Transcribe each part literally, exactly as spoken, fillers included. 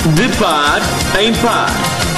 De par em par.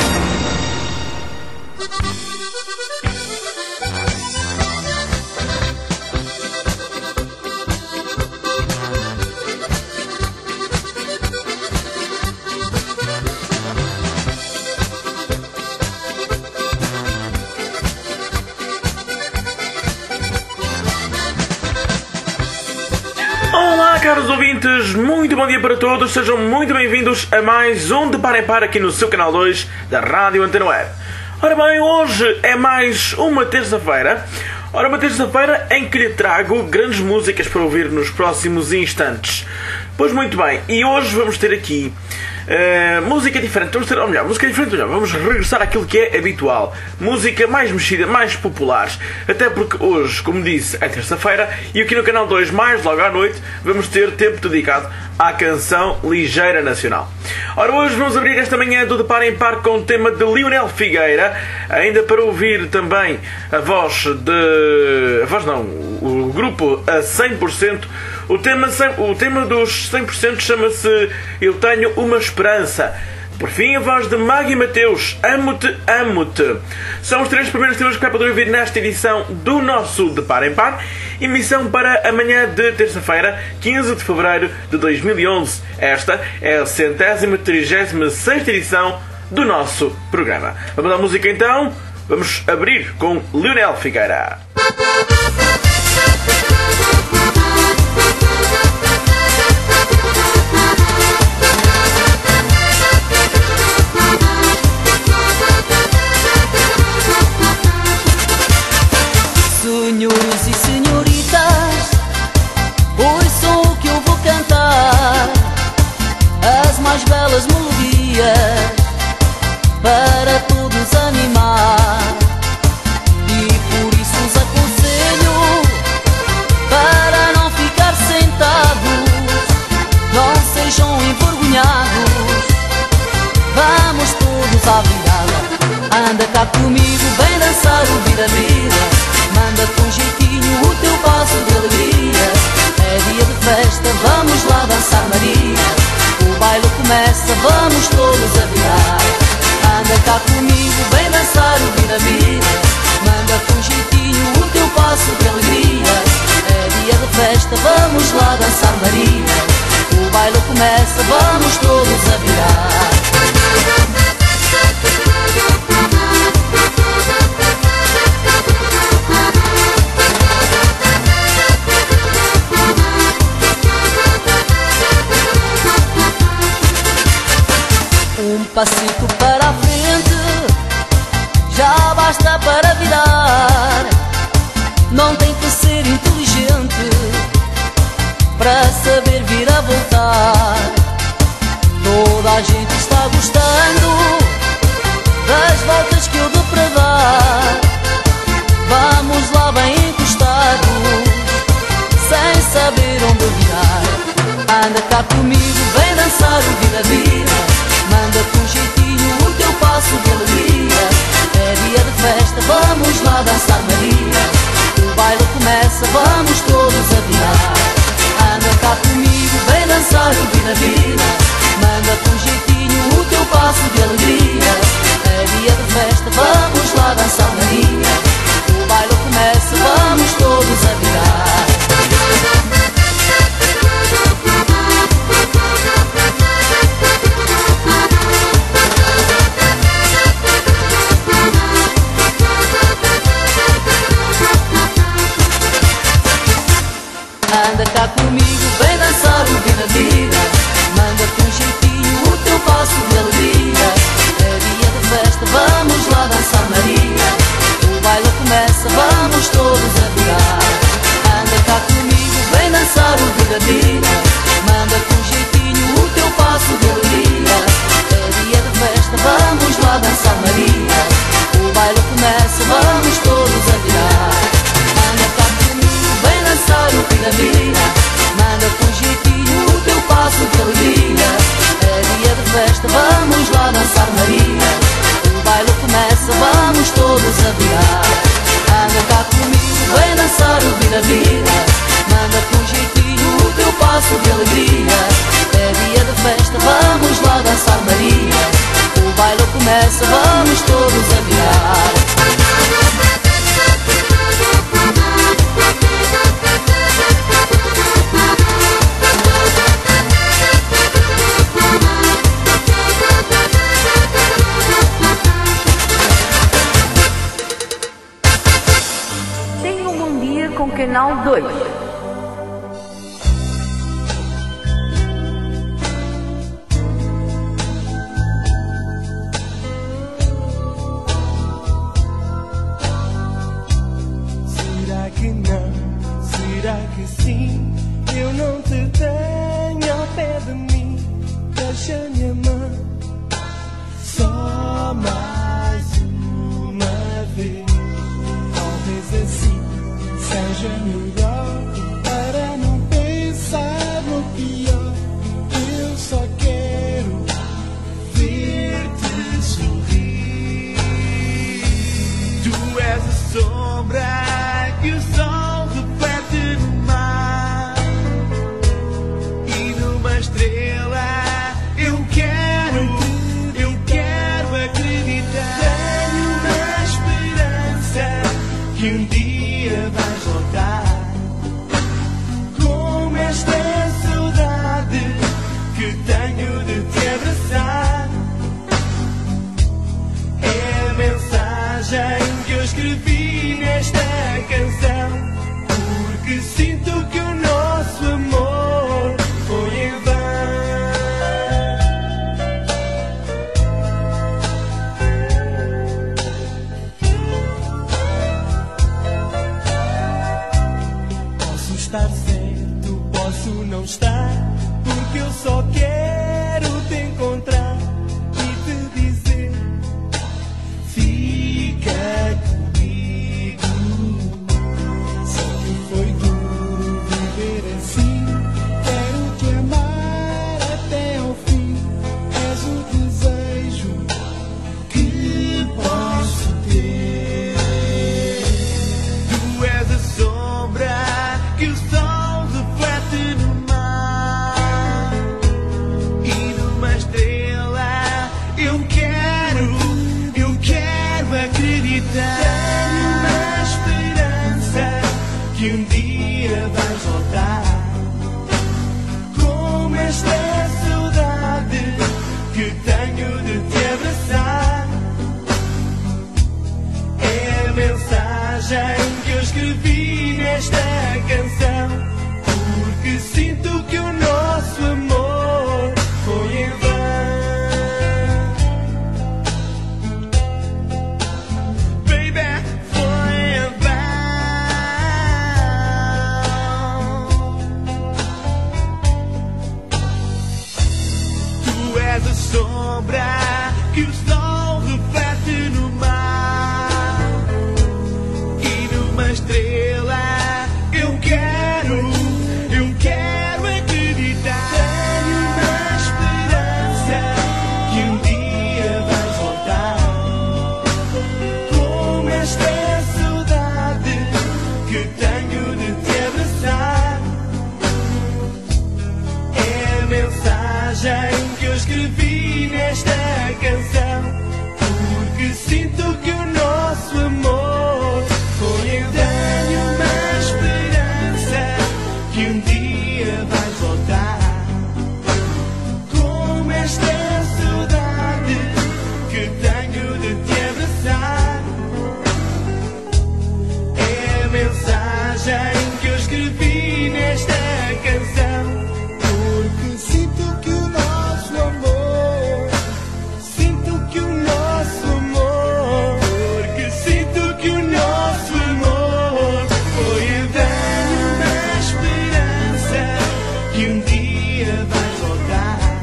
Olá, caros ouvintes, muito bom dia para todos, sejam muito bem-vindos a mais um De Par em Par aqui no seu canal dois da Rádio Antena Web. Ora bem, hoje é mais uma terça-feira, ora uma terça-feira em que lhe trago grandes músicas para ouvir nos próximos instantes. Pois muito bem, e hoje vamos ter aqui uh, música diferente, vamos ter, ou melhor, música diferente, ou melhor, vamos regressar àquilo que é habitual, música mais mexida, mais populares, até porque hoje, como disse, é terça-feira e aqui no canal dois, mais logo à noite, vamos ter tempo dedicado à canção ligeira nacional. Ora, hoje vamos abrir esta manhã do De Par em Par com o tema de Lionel Figueira, ainda para ouvir também a voz de... a voz não, o grupo a cem por cento. O tema, o tema dos cem por cento chama-se Eu Tenho Uma Esperança. Por fim, a voz de Maggie Mateus, Amo-te, Amo-te. São os três primeiros temas que vai poder ouvir nesta edição do nosso De Par em Par. Emissão para amanhã de terça-feira, quinze de fevereiro de dois mil e onze. Esta é a centésima trigésima sexta edição do nosso programa. Vamos à música então? Vamos abrir com Lionel Figueira. Senhores e senhoritas, ouçam o que eu vou cantar, as mais belas melodias para todos animar. E por isso os aconselho para não ficar sentados, não sejam envergonhados, vamos todos à virada. Anda cá comigo, vem dançar o vira-vira, manda com jeitinho o teu passo de alegria. É dia de festa, vamos lá dançar Maria, o baile começa, vamos todos a virar. Anda cá comigo, vem dançar o vira-vira, manda com jeitinho o teu passo de alegria. É dia de festa, vamos lá dançar Maria, o baile começa, vamos todos a virar. Um passito para a frente já basta para virar. Não tem que ser inteligente para saber vir a voltar. Toda a gente está gostando das voltas que eu dou para dar. Vamos lá bem encostados, sem saber onde virar. Anda cá comigo, vem dançar o vira-vira, manda com jeitinho o teu passo de alegria. É dia de festa, vamos lá dançar Maria, o baile começa, vamos todos a virar. Anda cá comigo, vem dançar o vira-vira, manda com jeitinho o teu passo de alegria. É dia de festa, vamos lá dançar Maria, o baile começa, vamos todos a virar. Anda cá comigo, vem dançar o vira-vira, manda com jeitinho o teu passo de alegria. É dia de festa, vamos lá dançar Maria, o baile começa, vamos todos a virar. Anda cá comigo, vem dançar o vira-vira, manda com jeitinho o teu passo de alegria. É dia de festa, vamos lá dançar Maria, o baile começa, vamos todos a virar. Anda cá comigo, vem dançar o vira-vira, manda com jeitinho o teu passo de alegria. É dia de festa, vamos lá dançar Maria, o baile começa, vamos todos a virar. Anda cá comigo, vem dançar o vira-vira, manda com jeitinho o teu passo de dois. Será que não? Será que sim? Eu não te tenho ao pé de mim. Deixa-me amar só mais uma vez. Talvez assim seja melhor para não pensar no pior. Eu só quero ver-te sorrir. Tu és a sombra que o sol reflete no mar, e numa estrela eu quero, eu quero acreditar. Tenho uma esperança que um dia vais voltar, como esta saudade que tenho de te abraçar. É a mensagem que eu escrevi nesta canção, porque sinto que o nosso amor foi em vão. Posso estar certo, posso não estar, porque eu só quero te encontrar e te dizer: fica comigo. Sei que foi duro viver assim, quero te amar até ao fim. És o desejo que posso ter. Tu és a sombra que o sol reflete no mar, e numa estrela eu quero, eu quero acreditar. Tenho uma esperança que um dia vais voltar, como esta saudade que tenho de te abraçar. É a mensagem que eu escrevi nesta canção, porque sinto que o nosso amor foi em vão. Baby, foi em vão. Tu és a sombra que o sol reflete no mar, e numa estrela eu quero, eu quero acreditar. Tenho uma esperança que um dia vais voltar, como esta saudade que tenho de te abraçar. É a mensagem que eu escrevi nesta canção, porque sinto que o nosso amor foi em vão. Tenho uma esperança que um dia vais voltar, como esta saudade que tenho de te abraçar. É a mensagem que eu escrevi nesta canção, porque sinto que o nosso amor, sinto que o nosso amor, porque sinto que o nosso amor foi em vão. Tenho uma esperança que um dia vais voltar,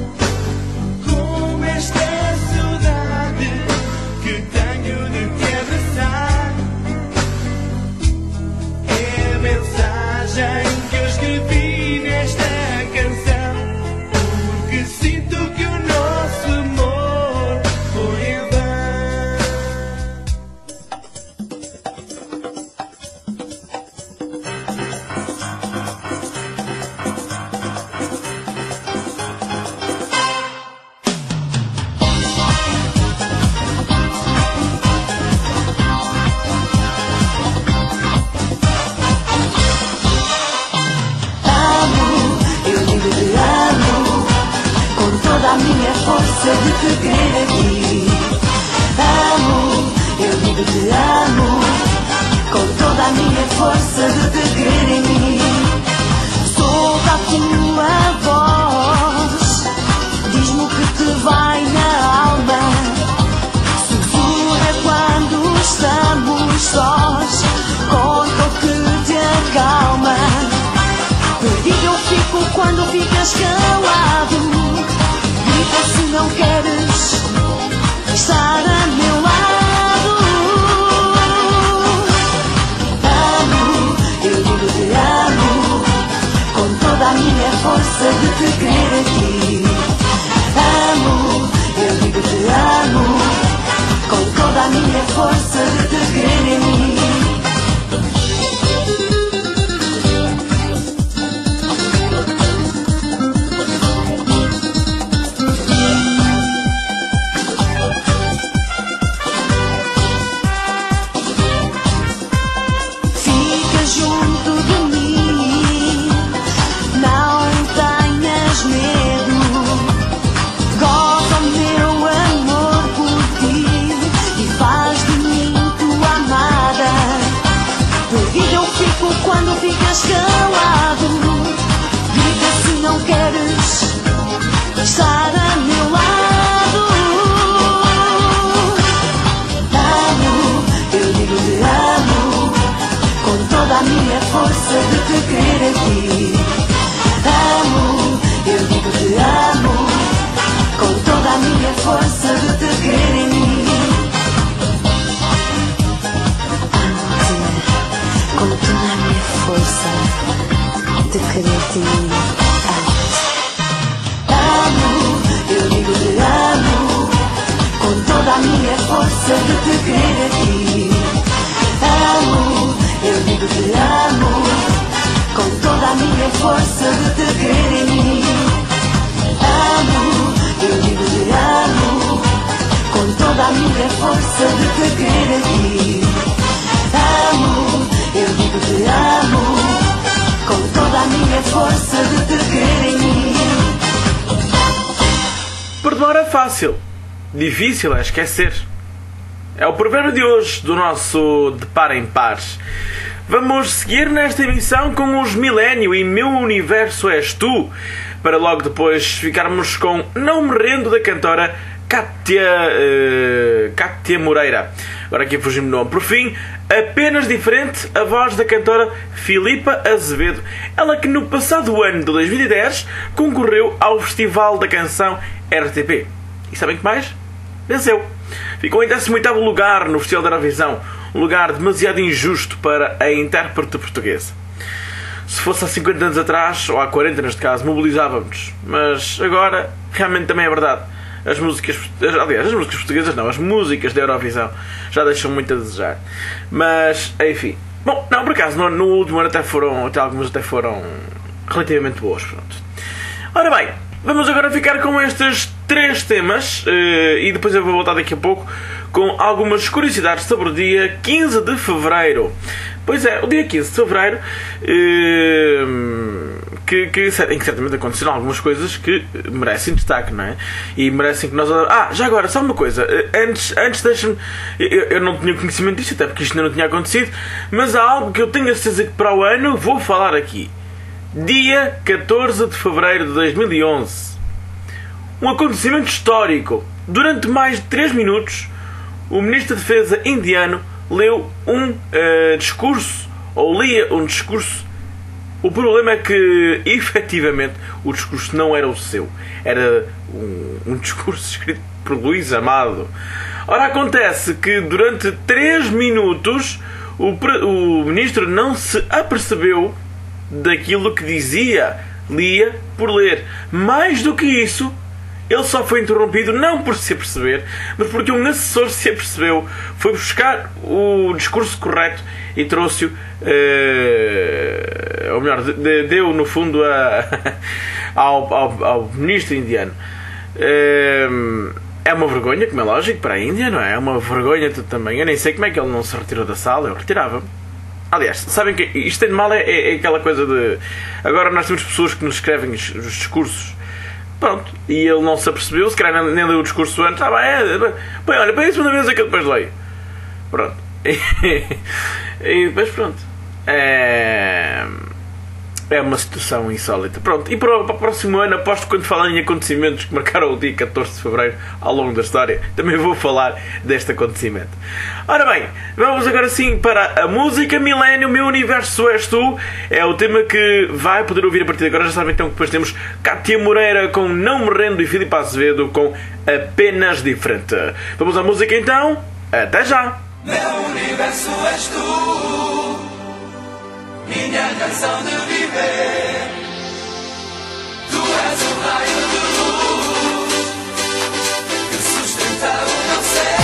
como esta saudade que tenho de te abraçar. É a mensagem que eu escrevi nesta canção, porque sinto que o nosso amor foi em vão. Amo, eu digo te amo, com toda a minha força de te querer aqui. Amo, eu digo te amo, com toda a a minha força de te querer em mim. Solta a tua voz, diz-me o que te vai na alma. Sussurra quando estamos sós, conta o que te acalma. Perdido eu fico quando ficas calado. Grita se não queres estar a meu lado. Amo, eu digo te amo, com toda a minha força de te querer aqui. Amo, eu digo te amo, com toda a minha força de te querer em mim. Quando ficas calado, grita se não queres estar a meu lado. Amo, eu digo te amo, com toda a minha força de te querer aqui. Amo, eu digo te amo, com toda a minha força de te querer em mim. Com toda a minha força de querer-te antes. Amo, eu digo te amo, com toda a minha força de te querer aqui. Amo, eu digo te amo, com toda a minha força de te querer em mim. Amo, eu digo te amo, com toda a minha força de te querer aqui. Amo, eu digo te amo, com toda a minha força de te querer em mim. Perdoar é fácil, difícil é esquecer. É o provérbio de hoje do nosso De Par em Pares. Vamos seguir nesta emissão com os Milênio e Meu Universo És Tu, para logo depois ficarmos com Não Me Rendo, da cantora Cátia, uh, Cátia Moreira. Agora aqui fugimos do nome. Por fim, apenas diferente, a voz da cantora Filipa Azevedo. Ela que no passado ano de dois mil e dez concorreu ao Festival da Canção R T P. E sabem que mais? Venceu. Ficou em décimo oitavo lugar no Festival da Eurovisão. Um lugar demasiado injusto para a intérprete portuguesa. Se fosse há cinquenta anos atrás, ou há quarenta neste caso, mobilizávamos. Mas agora, realmente também é verdade. As músicas, aliás, as músicas portuguesas não, as músicas da Eurovisão já deixam muito a desejar. Mas, enfim. Bom, não, por acaso, no, no último ano até foram, até algumas até foram relativamente boas, pronto. Ora bem, vamos agora ficar com estes três temas, e depois eu vou voltar daqui a pouco com algumas curiosidades sobre o dia quinze de fevereiro. Pois é, o dia quinze de fevereiro, que, que, em que certamente aconteceram algumas coisas que merecem destaque, não é? E merecem que nós... Ah, já agora, só uma coisa. Antes, antes deixa-me... Eu, eu não tinha conhecimento disto, até porque isto ainda não tinha acontecido, mas há algo que eu tenho a certeza que para o ano vou falar aqui. Dia catorze de fevereiro de dois mil e onze. Um acontecimento histórico. Durante mais de três minutos, o Ministro da Defesa indiano leu um uh, discurso, ou lia um discurso. O problema é que, efetivamente, o discurso não era o seu. Era um, um discurso escrito por Luís Amado. Ora, acontece que durante três minutos o, o Ministro não se apercebeu daquilo que dizia, lia por ler. Mais do que isso, ele só foi interrompido não por se aperceber, mas porque um assessor se apercebeu, foi buscar o discurso correto e trouxe-o, uh, ou melhor, de, deu no fundo a, ao, ao, ao ministro indiano. Uh, é uma vergonha, como é lógico, para a Índia, não é? É uma vergonha também. Eu nem sei como é que ele não se retirou da sala, eu retirava-me. Aliás, sabem que isto tem de mal é, é, é aquela coisa de... Agora nós temos pessoas que nos escrevem os, os discursos. Pronto. E ele não se apercebeu, se calhar nem, nem leu o discurso antes. Ah, bem, é, bem, olha, para isso uma vez é que eu depois leio. Pronto. E depois pronto. É... É uma situação insólita. Pronto, e para o, para o próximo ano, aposto que quando falarem em acontecimentos que marcaram o dia catorze de fevereiro ao longo da história, também vou falar deste acontecimento. Ora bem, vamos agora sim para a música Milênio, Meu Universo És Tu. É o tema que vai poder ouvir a partir de agora. Já sabem então que depois temos Cátia Moreira com Não Me Rendo e Filipe Azevedo com Apenas Diferente. Vamos à música então. Até já! Meu universo és tu, minha razão de viver. Tu és o raio de luz que sustenta o meu ser.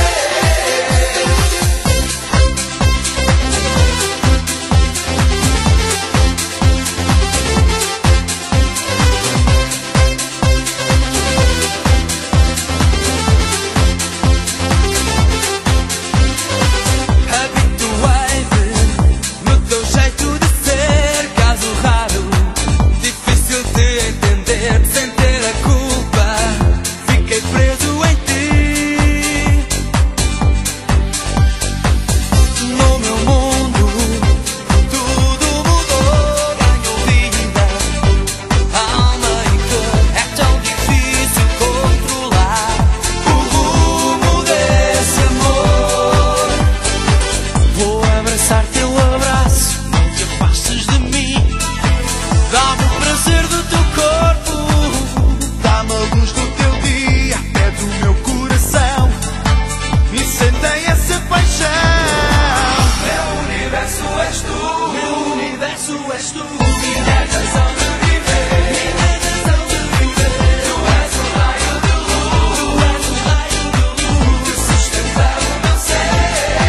Habituei-me no teu jeito de ser, caso raro, difícil de entender, sem ter a culpa, fiquei preso em ti. No meu mundo tudo mudou, ganhou vida, alma e cor, é tão difícil controlar o rumo desse amor. Vou abraçar teu abraço, não te afastes de mim. Dá-me o prazer do teu corpo, dá-me a luz do teu dia, é do meu coração. Me incendeia essa paixão. Meu universo és tu, Meu universo és tu, minha razão de viver. minha razão de viver. Tu és o raio de luz Tu és o raio de luz que sustenta o meu ser.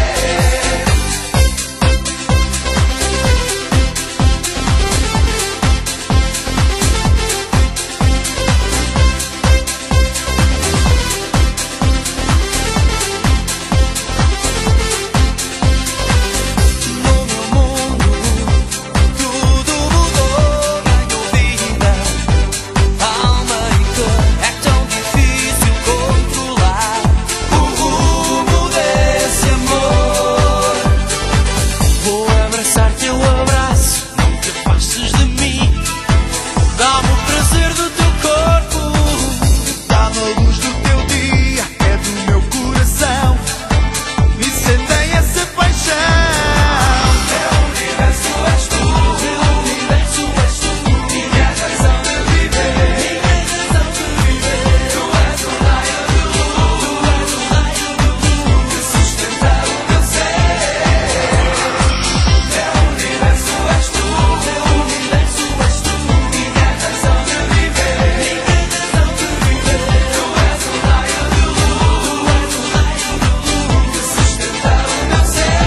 No meu mundo tudo mudou, ganhou vida, alma e cor, é tão difícil controlar o rumo desse amor. Vou abraçar teu abraço, não te afastes de mim. Dá-me o prazer do teu corpo, dá-me a luz do teu dia, é do meu coração. Me incendeia essa paixão. Meu universo és tu, Meu universo és tu, minha razão de viver. minha razão de viver. Tu és o raio de luz Tu és o raio de luz que sustenta o meu ser. Meu universo és tu, Meu universo és tu, minha razão de viver. minha razão de viver. Tu és o raio de luz Tu és o raio de luz que sustenta o meu ser.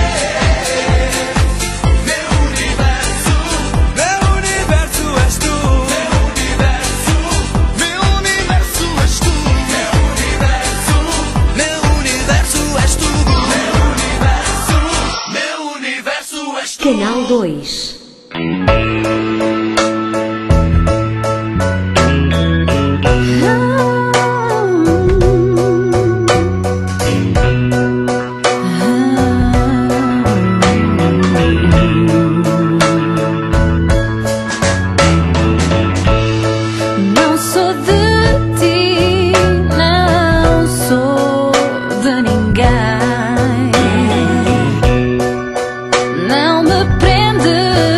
Meu universo, Meu universo és tu, meu universo, meu universo és tu, meu universo, meu universo és tu, meu universo, meu universo és tu. Canal dois. Não sou de ti, não sou de ninguém. Não me prende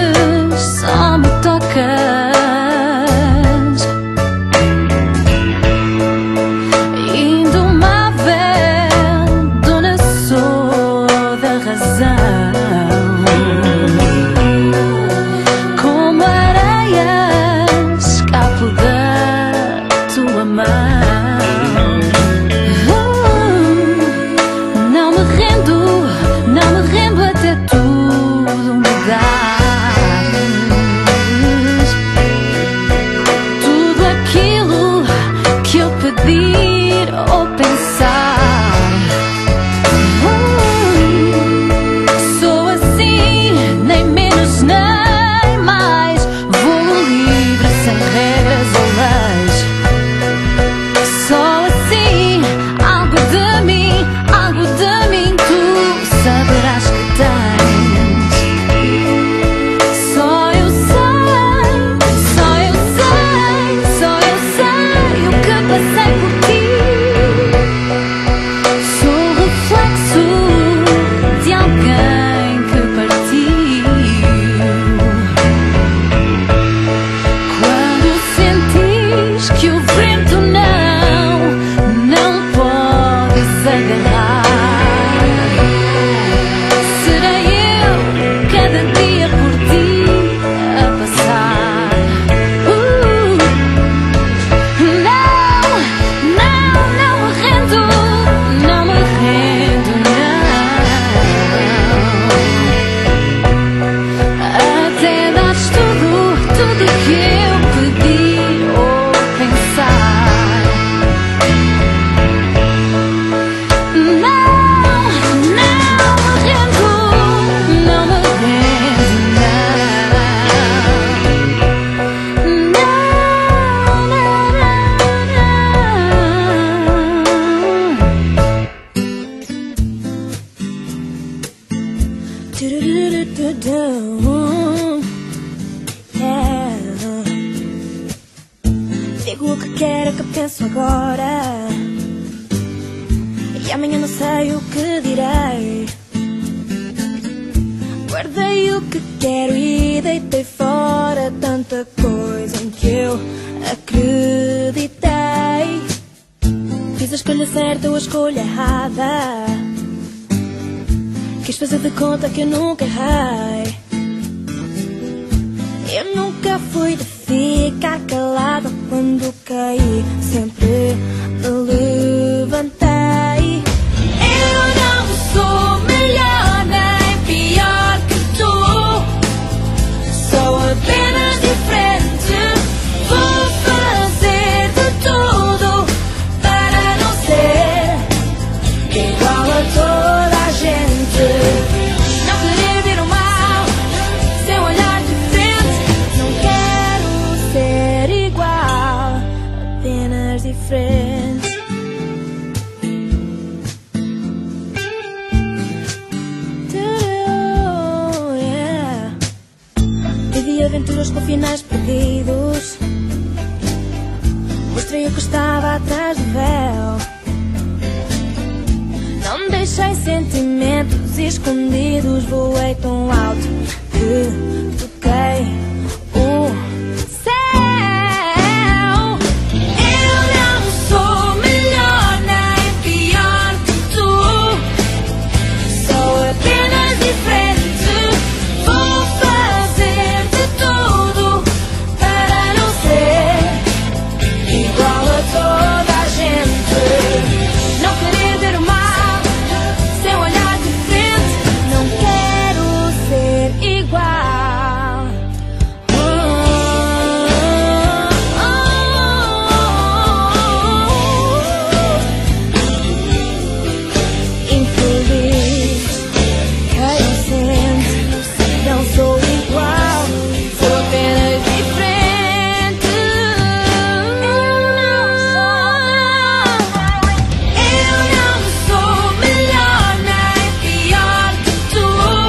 Digo o que quero, o que penso agora, e amanhã não sei o que direi. Guardei o que quero e deitei fora tanta coisa em que eu acreditei. Fiz a escolha certa ou a escolha errada, quis fazer de conta que eu nunca errei. Eu nunca fui de ficar calada quando caí, sempre me levantei. Eu não sou melhor nem pior que tu, sou apenas diferente. Vou fazer de tudo para não ser igual a toda a gente. Não querer ver o mal, seu olhar diferente. Não quero ser igual, apenas diferente. Oh, yeah. Vivi aventuras com finais perdidos, mostrei o que estava atrás do véu. Não deixei sentimentos escondidos, voei tão alto que toquei o céu. Eu não sou melhor nem pior que tu, sou apenas diferente. Vou fazer de tudo para não ser igual a toda a gente. Não querer ver o mal, seu olhar diferente. Não quero ser igual. Oh, oh, oh. Infeliz, carente, não sou igual, sou apenas diferente. Eu não sou melhor nem pior que tu,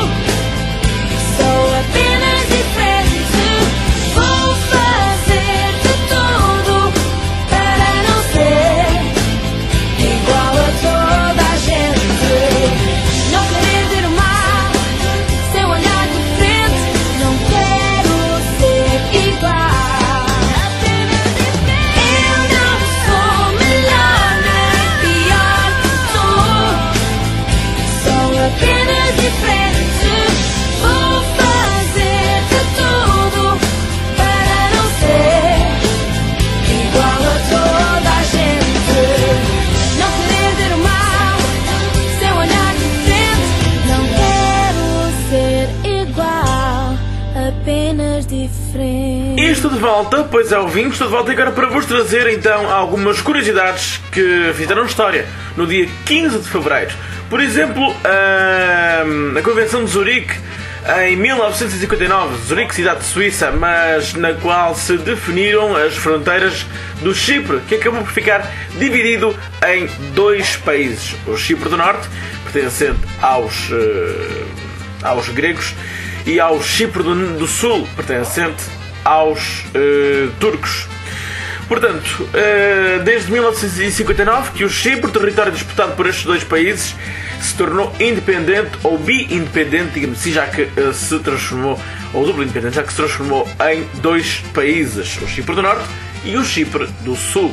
sou apenas diferente. Vou fazer de tudo para não ser igual a toda a gente. Não querer ver o mal, seu olhar diferente. Não quero ser igual, apenas diferente. Eu não sou melhor nem pior que tu, sou apenas diferente. Vou fazer de tudo para não ser igual a toda a gente. Não querer ver o mal, seu olhar diferente. Não quero ser igual, apenas diferente. E estou de volta, pois é, ouvintes, estou de volta agora para vos trazer então algumas curiosidades que fizeram história no dia quinze de fevereiro. Por exemplo, a, a Convenção de Zurique em mil novecentos e cinquenta e nove, Zurique, cidade de Suíça, mas na qual se definiram as fronteiras do Chipre, que acabou por ficar dividido em dois países. O Chipre do Norte, pertencente aos, uh, aos gregos, e ao Chipre do, do Sul, pertencente aos uh, turcos. Portanto, uh, desde mil novecentos e cinquenta e nove que o Chipre, território disputado por estes dois países, se tornou independente ou bi-independente, digamos assim, já que uh, se transformou, ou duplo independente, já que se transformou em dois países, o Chipre do Norte e o Chipre do Sul.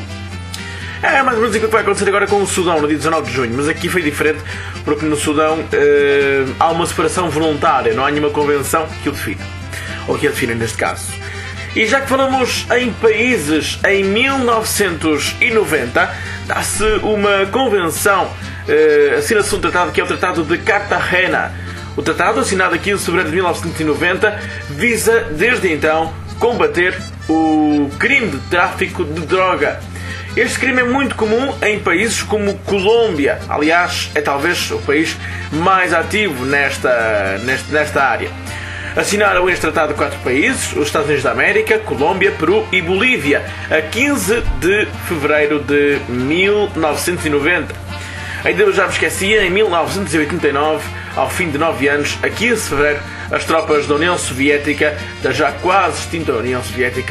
É mais ou menos aquilo que vai acontecer agora com o Sudão no dia dezanove de junho, mas aqui foi diferente porque no Sudão uh, há uma separação voluntária, não há nenhuma convenção que o defina, ou que a defina neste caso. E já que falamos em países, em mil novecentos e noventa dá-se uma convenção, uh, assina-se um tratado que é o Tratado de Cartagena. O tratado, assinado aqui em fevereiro de mil novecentos e noventa, visa desde então combater o crime de tráfico de droga. Este crime é muito comum em países como Colômbia. Aliás, é talvez o país mais ativo nesta, nesta, nesta área. Assinaram este tratado quatro países: os Estados Unidos da América, Colômbia, Peru e Bolívia, a quinze de fevereiro de mil novecentos e noventa. Ainda eu já me esquecia, em mil novecentos e oitenta e nove, ao fim de nove anos, a quinze de fevereiro, as tropas da União Soviética, da já quase extinta União Soviética,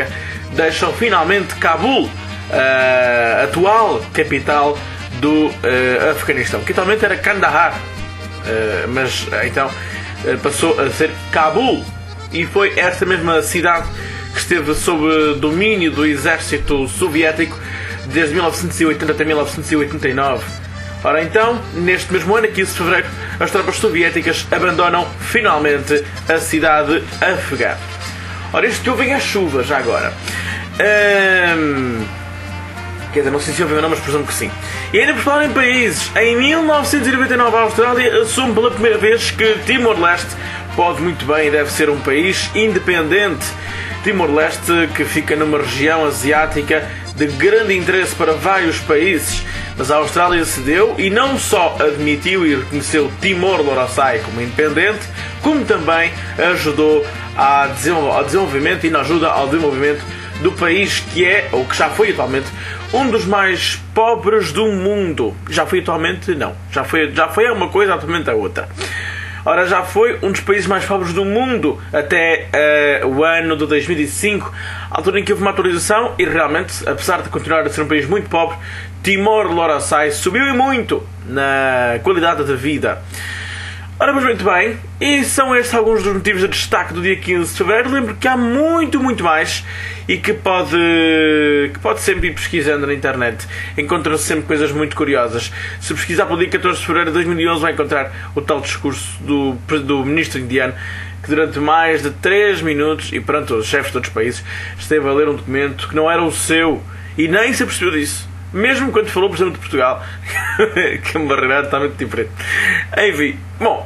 deixam finalmente Cabul, a atual capital do uh, Afeganistão, que atualmente era Kandahar, uh, mas então uh, passou a ser Cabul, e foi esta mesma cidade que esteve sob domínio do exército soviético desde mil novecentos e oitenta até mil novecentos e oitenta e nove. Ora então, neste mesmo ano, quinze de fevereiro, as tropas soviéticas abandonam finalmente a cidade afegã. Ora, isto que ouvem é chuva, já agora. Um... Quer dizer, não sei se ouvem ou não, mas presumo que sim. E ainda por falar em países, em mil novecentos e noventa e nove a Austrália assume pela primeira vez que Timor-Leste pode muito bem e deve ser um país independente. Timor-Leste, que fica numa região asiática de grande interesse para vários países, mas a Austrália cedeu e não só admitiu e reconheceu Timor-Leste como independente, como também ajudou ao desenvolvimento e na ajuda ao desenvolvimento do país que é, ou que já foi atualmente, um dos mais pobres do mundo. Já foi atualmente? Não. Já foi, já foi uma coisa, atualmente a outra. Ora, já foi um dos países mais pobres do mundo até uh, o ano de dois mil e cinco, a altura em que houve uma atualização e realmente, apesar de continuar a ser um país muito pobre, Timor-Leste subiu e muito na qualidade da vida. Ora, mas muito bem, e são estes alguns dos motivos de destaque do dia quinze de fevereiro. Lembro que há muito, muito mais e que pode, que pode sempre ir pesquisando na internet. Encontra-se sempre coisas muito curiosas. Se pesquisar pelo dia catorze de fevereiro de dois mil e onze vai encontrar o tal discurso do, do ministro indiano, que durante mais de três minutos, e perante os chefes de outros países, esteve a ler um documento que não era o seu e nem se apercebeu disso. Mesmo quando falou, por exemplo, de Portugal, que é uma realidade totalmente diferente. Enfim, bom,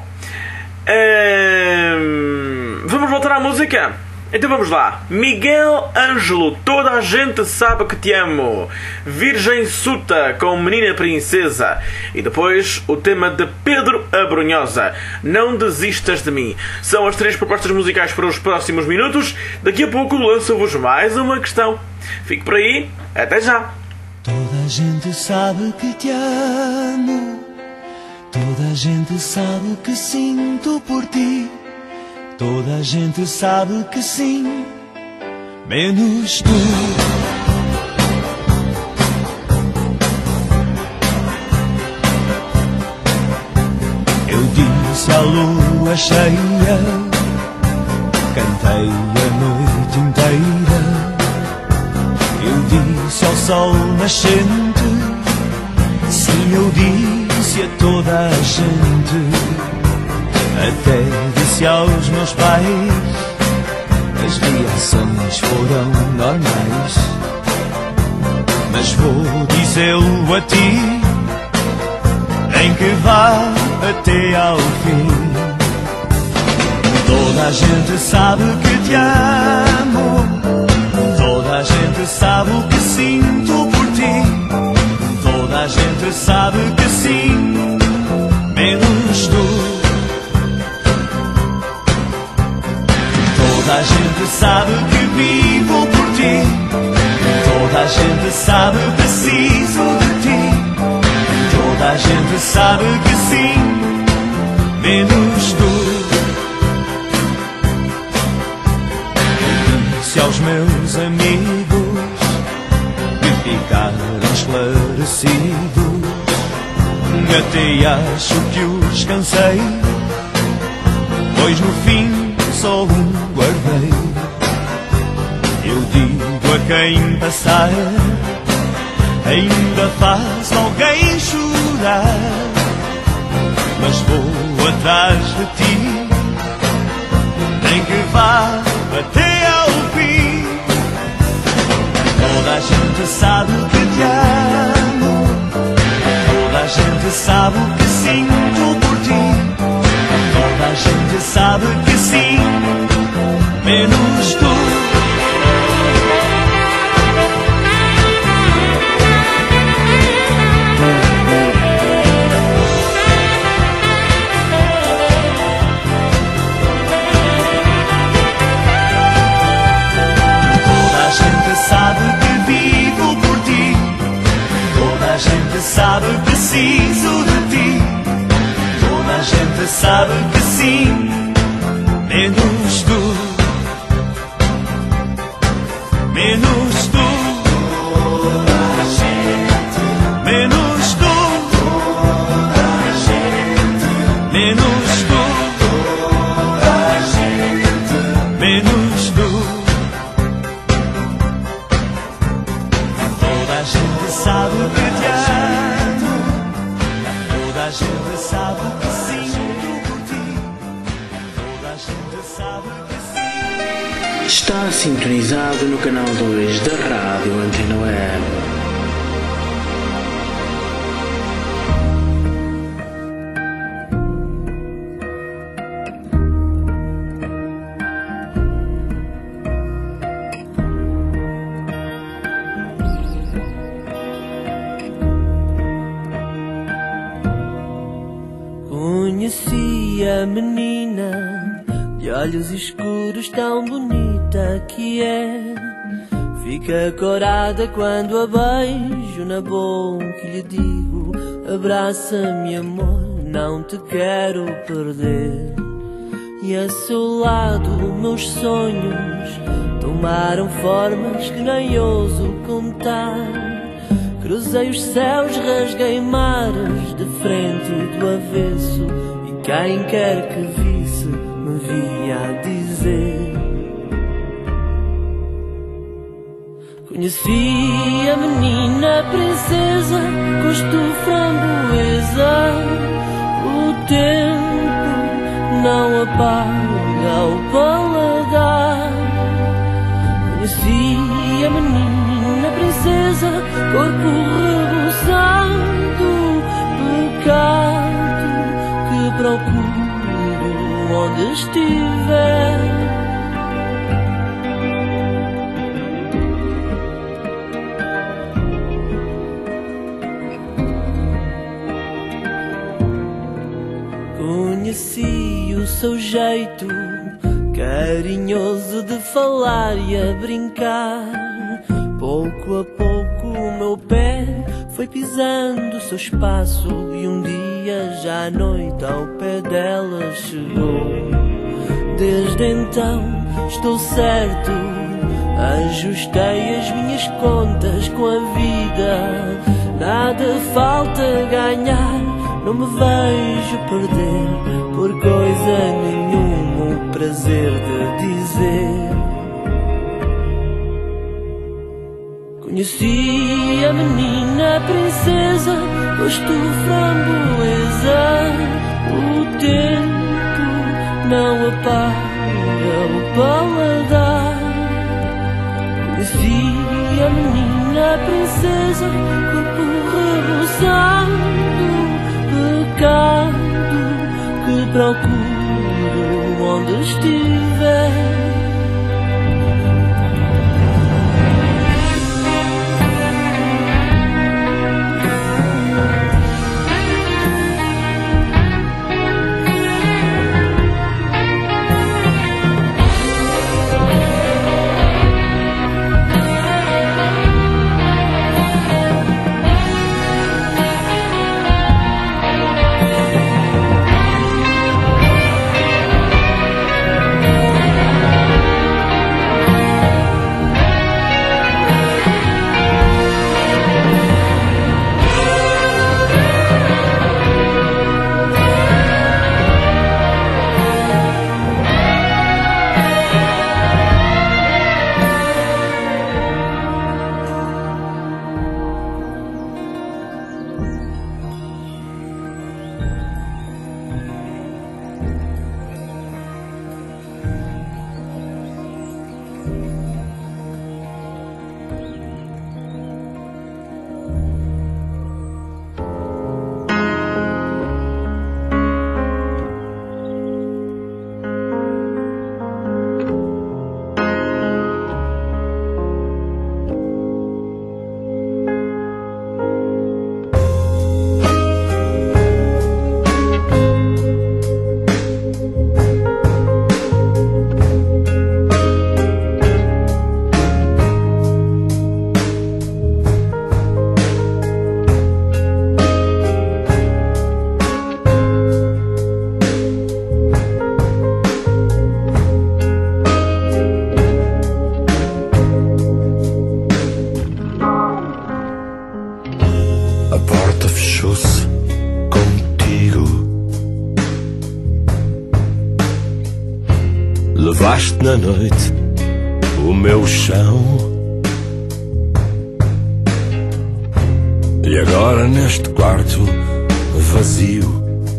hum, vamos voltar à música? Então vamos lá. Miguel Ângelo, Toda a Gente Sabe Que Te Amo. Virgem Suta, com Menina Princesa. E depois o tema de Pedro Abrunhosa, Não Desistas de Mim. São as três propostas musicais para os próximos minutos. Daqui a pouco lanço-vos mais uma questão. Fique por aí, até já. Toda a gente sabe que te amo, toda a gente sabe que sinto por ti, toda a gente sabe que sim, menos tu. Eu disse à lua cheia, cantei a noite inteira. Eu disse ao sol nascente, sim, eu disse a toda a gente. Até disse aos meus pais, as reações foram normais. Mas vou dizê-lo a ti, em que vá até ao fim. Toda a gente sabe que te amo, toda a gente sabe o que sinto por ti, toda a gente sabe que sim, menos tu. Toda a gente sabe que vivo por ti, toda a gente sabe preciso de ti, toda a gente sabe que sim, menos tu. Se aos meus amigos que ficaram esclarecidos, até acho que os cansei, pois no fim só um guardei. Eu digo a quem passar, ainda faz alguém chorar, mas vou atrás de ti, nem que vá até ao fim. Toda a gente sabe que te amo, toda a gente sabe o que sinto por ti, toda a gente sabe que sim, menos tu. Sabe, preciso de ti, toda a gente sabe que sim, menos tu, menos gente sabe que sinto por ti. Toda a gente sabe que sim. Está sintonizado no canal dois da Rádio Antena Web. Conheci a menina de olhos escuros, tão bonita que é. Fica corada quando a beijo na boca e lhe digo: abraça-me, amor, não te quero perder. E a seu lado meus sonhos tomaram formas que nem ouso contar. Cruzei os céus, rasguei mares de frente e do avesso, e quem quer que visse me vinha a dizer. Conheci a menina princesa, gosto framboesa. O tempo não apaga o paladar. Conheci a menina princesa, corpo reboçado, pecado que procuro onde estiver. Conheci o seu jeito carinhoso de falar e a brincar. Pouco a pouco o meu pé foi pisando o seu espaço, e um dia já à noite ao pé dela chegou. Desde então estou certo, ajustei as minhas contas com a vida. Nada falta ganhar, não me vejo perder por coisa nenhuma o prazer de dizer. Conheci a menina princesa, gosto framboesa. O tempo não apaga o paladar. Conheci a menina princesa, corpo reboçado, pecado que procuro onde estiver. Levaste na noite o meu chão, e agora neste quarto vazio.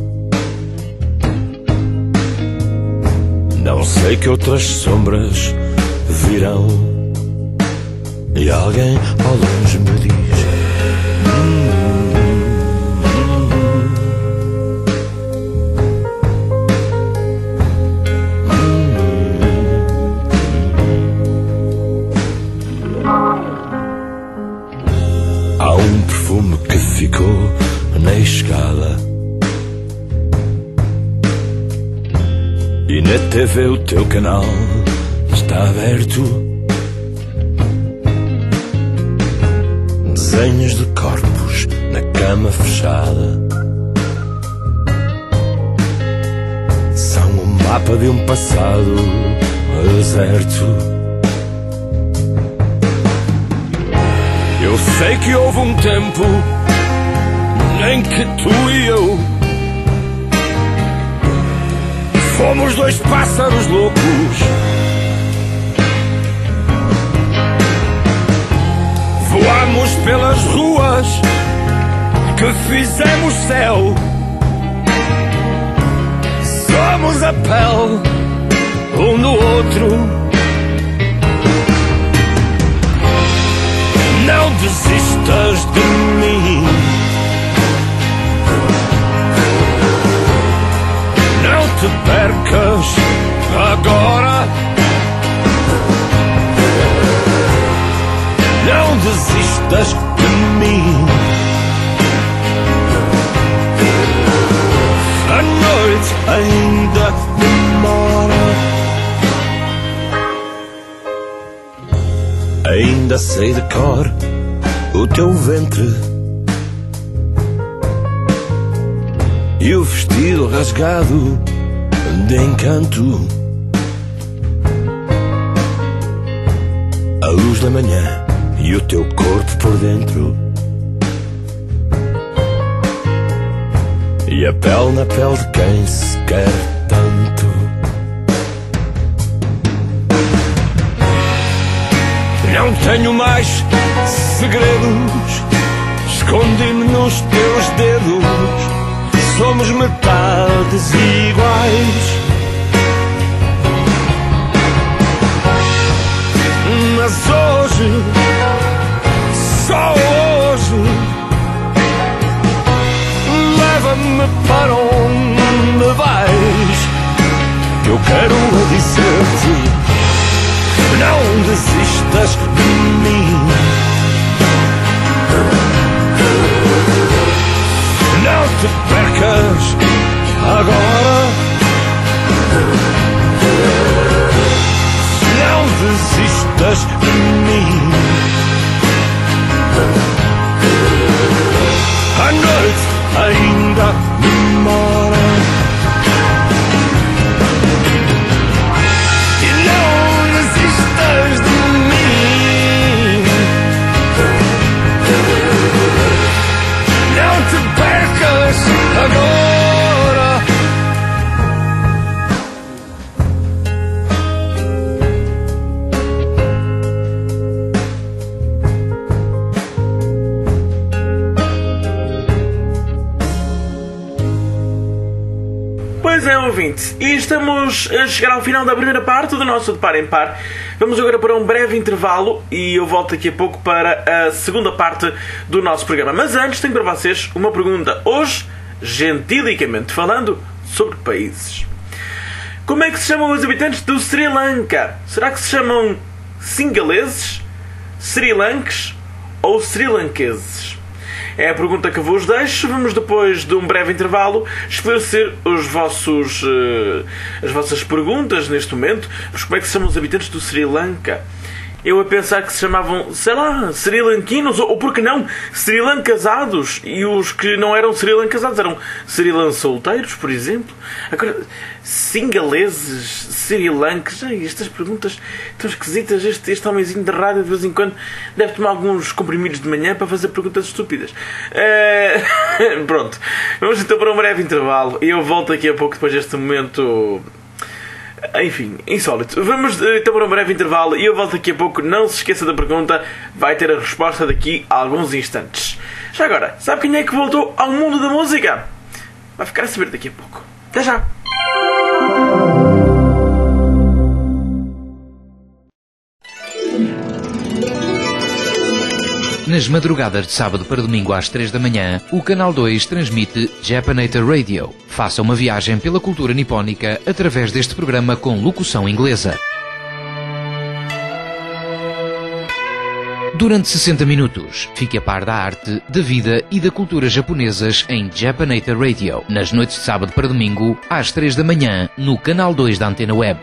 Não sei que outras sombras virão e alguém ao longe me diz: hum, há um perfume que ficou na escala e na T V o teu canal está aberto. Desenhos de corpos na cama fechada são um mapa de um passado deserto. Eu sei que houve um tempo em que tu e eu fomos dois pássaros loucos, voamos pelas ruas que fizemos céu. Somos a pele um do outro. Não desistas de mim, não te percas agora. Não desistas de mim. A noite ainda demora. Ainda sei de cor o teu ventre e o vestido rasgado de encanto. A luz da manhã e o teu corpo por dentro, e a pele na pele de quem se quer tanto. Não tenho mais segredos, escondi-me nos teus dedos. Somos metades iguais, mas hoje, só hoje, leva-me para onde vais. Eu quero dizer-te: não desistas de mim. Não te percas agora. Não desistas de mim. A noite ainda demora. E não desistas de mim. Não te percas agora. Pois é, ouvintes, e estamos a chegar ao final da primeira parte do nosso De Par em Par. Vamos agora para um breve intervalo e eu volto daqui a pouco para a segunda parte do nosso programa. Mas antes tenho para vocês uma pergunta. Hoje, gentilicamente falando, sobre países. Como é que se chamam os habitantes do Sri Lanka? Será que se chamam singaleses, Sri Lanks ou Sri Lankeses? É a pergunta que vos deixo. Vamos, depois de um breve intervalo, esclarecer os vossos, uh, as vossas perguntas neste momento. Mas como é que se chamam os habitantes do Sri Lanka? Eu a pensar que se chamavam, sei lá, Sri Lanquinos, ou, ou por que não, Sri Lancasados, e os que não eram Sri Lancasados eram Sri Lansolteiros, por exemplo. Agora, singaleses, Sri Lankas, ai, estas perguntas tão esquisitas. Este, este homenzinho de rádio de vez em quando deve tomar alguns comprimidos de manhã para fazer perguntas estúpidas. Uh, pronto, vamos então para um breve intervalo e eu volto daqui a pouco depois deste momento... Enfim, insólito. Vamos então para um breve intervalo e eu volto daqui a pouco. Não se esqueça da pergunta, vai ter a resposta daqui a alguns instantes. Já agora, sabe quem é que voltou ao mundo da música? vai ficar a saber daqui a pouco. Até já! Nas madrugadas de sábado para domingo às três da manhã, o Canal dois transmite Japanator Radio. Faça uma viagem pela cultura nipónica através deste programa com locução inglesa. Durante sessenta minutos, fique a par da arte, da vida e da cultura japonesas em Japanator Radio, nas noites de sábado para domingo às três da manhã, no Canal dois da Antena Web.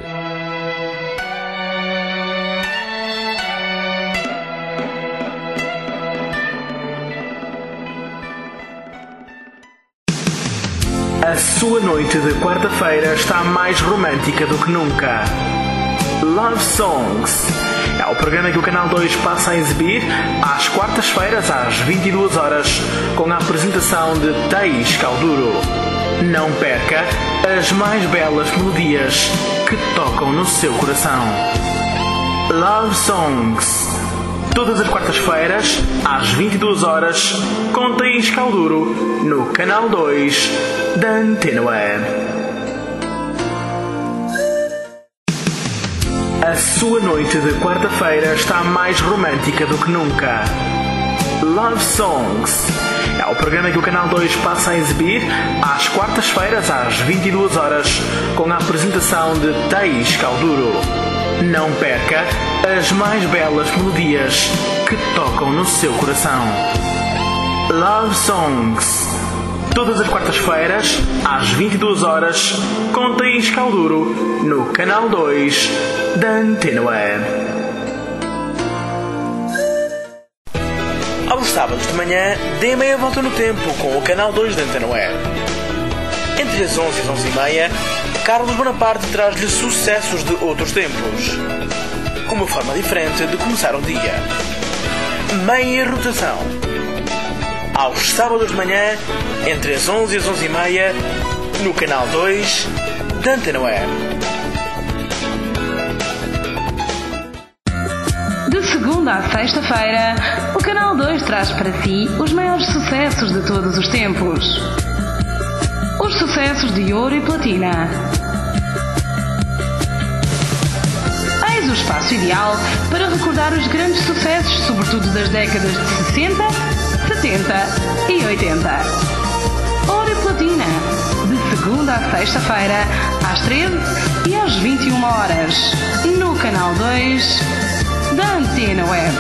A sua noite de quarta-feira está mais romântica do que nunca. Love Songs é o programa que o Canal dois passa a exibir às quartas-feiras às vinte e duas horas com a apresentação de Thaís Calduro. Não perca as mais belas melodias que tocam no seu coração. Love Songs, todas as quartas-feiras às vinte e duas horas com Thaís Calduro no Canal dois da Antena Web. A sua noite de quarta-feira está mais romântica do que nunca. Love Songs é o programa que o Canal dois passa a exibir às quartas-feiras às vinte e duas horas com a apresentação de Thaís Calduro. Não perca as mais belas melodias que tocam no seu coração. Love Songs, todas as quartas-feiras às vinte e duas horas com Thaís Calduro no Canal dois da Antena Web. Aos sábados de manhã, dê meia volta no tempo com o Canal dois da Antena Web. Entre as onze e as onze e meia, Carlos Bonaparte traz-lhe sucessos de outros tempos, com uma forma diferente de começar o dia. Meia rotação. Aos sábados de manhã, entre as onze e as onze e meia, no Canal dois da Antena Web. De segunda à sexta-feira, o Canal dois traz para si os maiores sucessos de todos os tempos. Os sucessos de ouro e platina. Eis o espaço ideal para recordar os grandes sucessos, sobretudo das décadas de sessenta, setenta e oitenta. Ouro e platina, de segunda à sexta-feira, às treze e às vinte e uma horas, no Canal dois da Antena Web.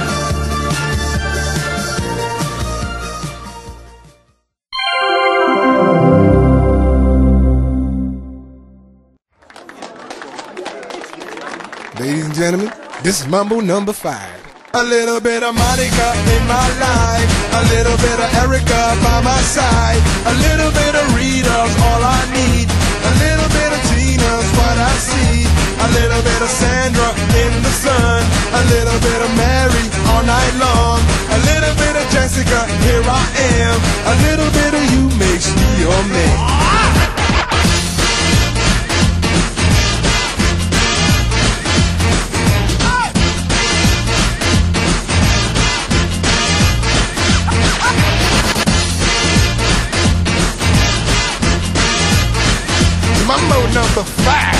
Ladies and gentlemen, this is Mambo number five. A little bit of Monica in my life, a little bit of Erica by my side, a little bit of Rita's all I need, a little bit of Tina's what I see, a little bit of Sandra in the sun, a little bit of Mary all night long, a little bit of Jessica, here I am, a little bit of you makes me your man. Mambo number five.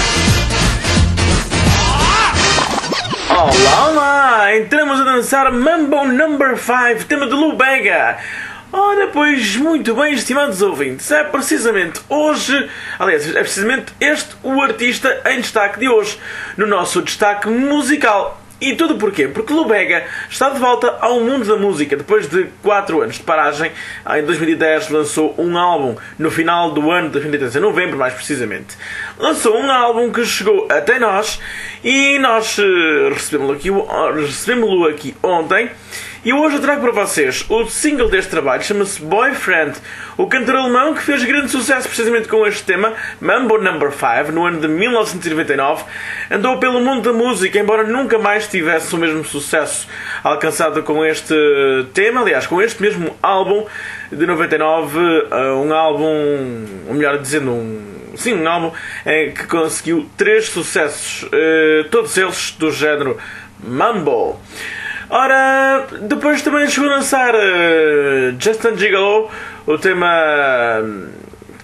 Olá, olá! Entramos a dançar Mambo number five, tema de Lou Bega. Ora, pois, muito bem, estimados ouvintes, é precisamente hoje, aliás, é precisamente este o artista em destaque de hoje, no nosso destaque musical. E tudo porquê? Porque Lou Bega está de volta ao mundo da música. Depois de quatro anos de paragem, em dois mil e dez lançou um álbum, no final do ano de dois mil e dez, em novembro mais precisamente. Lançou um álbum que chegou até nós e nós uh, recebemos-lo aqui, uh, recebemos-lo aqui ontem. E hoje eu trago para vocês o single deste trabalho, chama-se Boyfriend. O cantor alemão que fez grande sucesso precisamente com este tema, Mambo number five, no ano de mil novecentos e noventa e nove, andou pelo mundo da música, embora nunca mais tivesse o mesmo sucesso alcançado com este tema, aliás, com este mesmo álbum de noventa e nove, um álbum, ou melhor dizendo, um, sim, um álbum em que conseguiu três sucessos, todos eles do género Mambo. Ora, depois também chegou a lançar uh, Just a Gigolo, o tema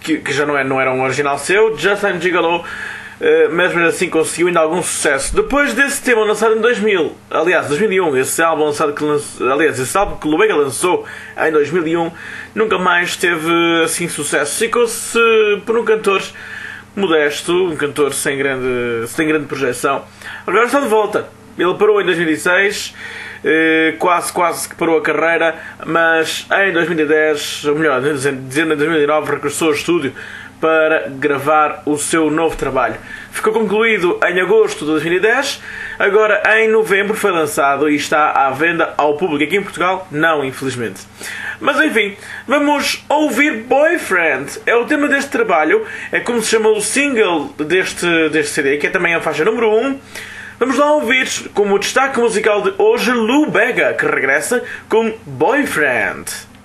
que, que já não, é, não era um original seu, Just I'm Gigolo, uh, mas mesmo assim conseguiu ainda algum sucesso. Depois desse tema lançado em dois mil, aliás, dois mil e um, esse álbum lançado que lançou, aliás, esse álbum que Lou Bega lançou em dois mil e um, nunca mais teve assim sucesso. Ficou-se por um cantor modesto, um cantor sem grande, sem grande projeção. Agora está de volta. Ele parou em dois mil e seis, eh, quase, quase que parou a carreira, mas em dois mil e dez, ou melhor, dizendo em dois mil e nove, regressou ao estúdio para gravar o seu novo trabalho. Ficou concluído em agosto de dois mil e dez, agora em novembro foi lançado e está à venda ao público. Aqui em Portugal, não, infelizmente. Mas enfim, vamos ouvir Boyfriend. É o tema deste trabalho, é como se chama o single deste, deste C D, que é também a faixa número um. Vamos lá ouvir como destaque musical de hoje Lou Bega, que regressa com Boyfriend.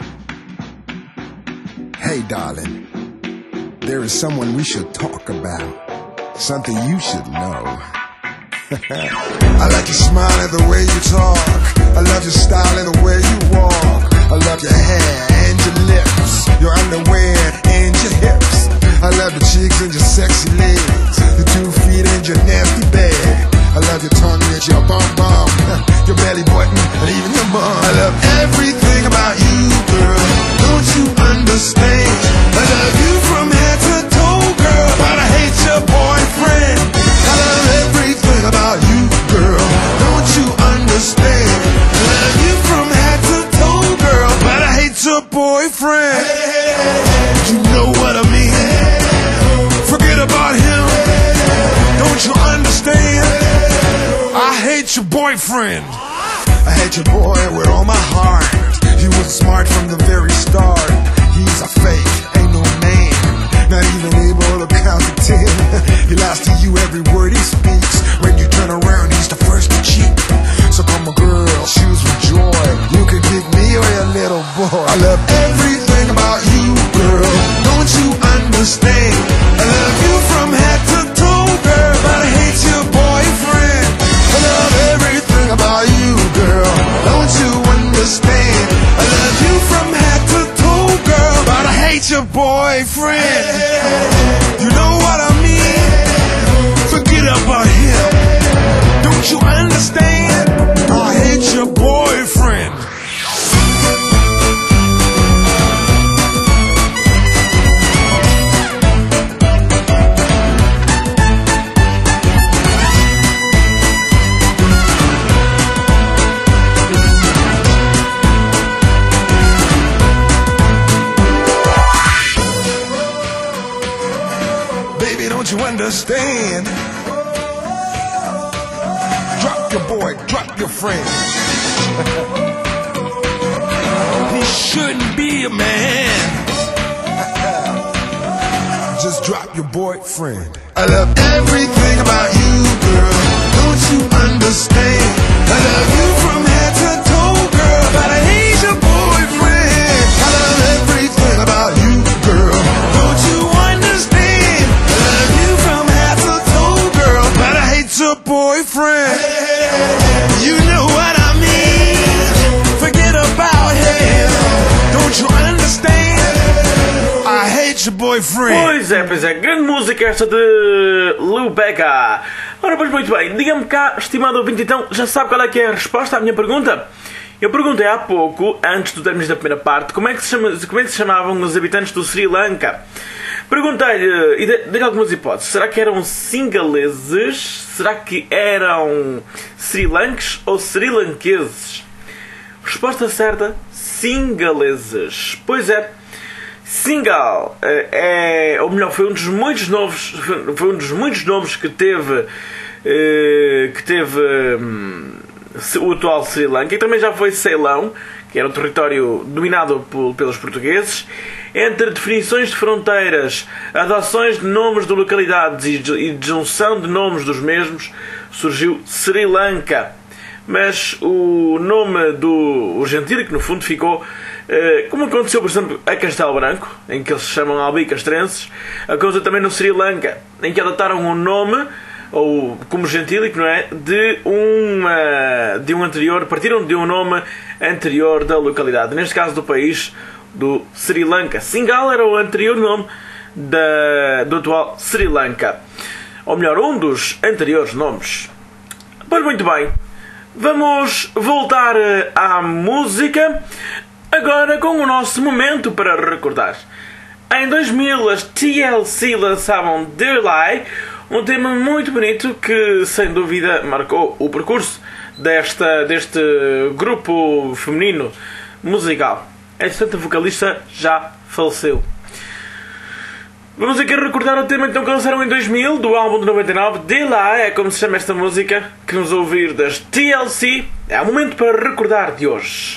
Hey darling, there is someone we should talk about, something you should know. I like your smile and the way you talk, I love your style and the way you walk, I love your hair and your lips, your underwear and your hips, I love your cheeks and your sexy legs, your two feet and your nasty bag, I love your tongue and your bum bum, your belly button and even your bum. I love everything about you, girl, don't you understand? I love you from head to toe, girl, but I hate your boyfriend. I love everything about you, girl, don't you understand? I love you from head to toe, girl, but I hate your boyfriend. You know what I mean? Forget about him, don't you understand? I hate your boyfriend. I hate your boy with all my heart. He was smart from the very start. He's a fake, ain't no man, not even able to count to ten. He lies to you every word he speaks. When you turn around, he's the first to cheat. So come on girl, choose with joy. You can pick me or your little boy. I love everything about you, girl, don't you understand? I love you from head to toe, girl, but I hate your boyfriend. I love everything about you, girl, don't you understand? I love you from head to toe, girl, but I hate your boyfriend. You know what I mean? Forget about him, don't you understand? I hate your boyfriend. Don't you understand? Drop your boy, drop your friend. He shouldn't be a man. Just drop your boyfriend. I love everything about you, girl, don't you understand? I love you from head to toe, girl, but I hate your boyfriend. I love everything about you, girl, don't you understand? I love you from head to toe, girl, but I hate your boyfriend. You know what I mean? Forget about him, don't you understand? I hate your boyfriend. Pois é, pois é, grande música esta de Lou Bega. Ora, pois muito bem, diga-me cá, estimado ouvinte, então, já sabe qual é que é a resposta à minha pergunta? Eu perguntei há pouco, antes do término da primeira parte, como é que se, chama, como é que se chamavam os habitantes do Sri Lanka. Perguntei-lhe, e dei algumas hipóteses, será que eram singaleses? Será que eram Sri Lankes ou Sri Lankeses? Resposta certa, singaleses. Pois é, Singal é, ou melhor, foi um dos muitos novos, foi um dos muitos nomes que teve, que teve o atual Sri Lanka, e também já foi Ceilão, que era um território dominado pelos portugueses. Entre definições de fronteiras, adoções de nomes de localidades e de junção de nomes dos mesmos, surgiu Sri Lanka. Mas o nome do o gentílico, no fundo, ficou, eh, como aconteceu, por exemplo, a Castelo Branco, em que eles se chamam albicastrenses, aconteceu também no Sri Lanka, em que adotaram um nome, ou como gentílico, não é, de, uma, de um anterior, partiram de um nome anterior da localidade, neste caso do país do Sri Lanka. Singal era o anterior nome da, do atual Sri Lanka. Ou melhor, um dos anteriores nomes. Pois muito bem, vamos voltar à música, agora com o nosso momento para recordar. Em dois mil, as T L C lançavam Dear Lie, um tema muito bonito que, sem dúvida, marcou o percurso desta, deste grupo feminino musical. Esta vocalista já faleceu. Vamos aqui recordar o tema então que lançaram em dois mil, do álbum de noventa e nove, Dear Lie, é como se chama esta música, que nos ouvir das T L C. É o momento para recordar de hoje.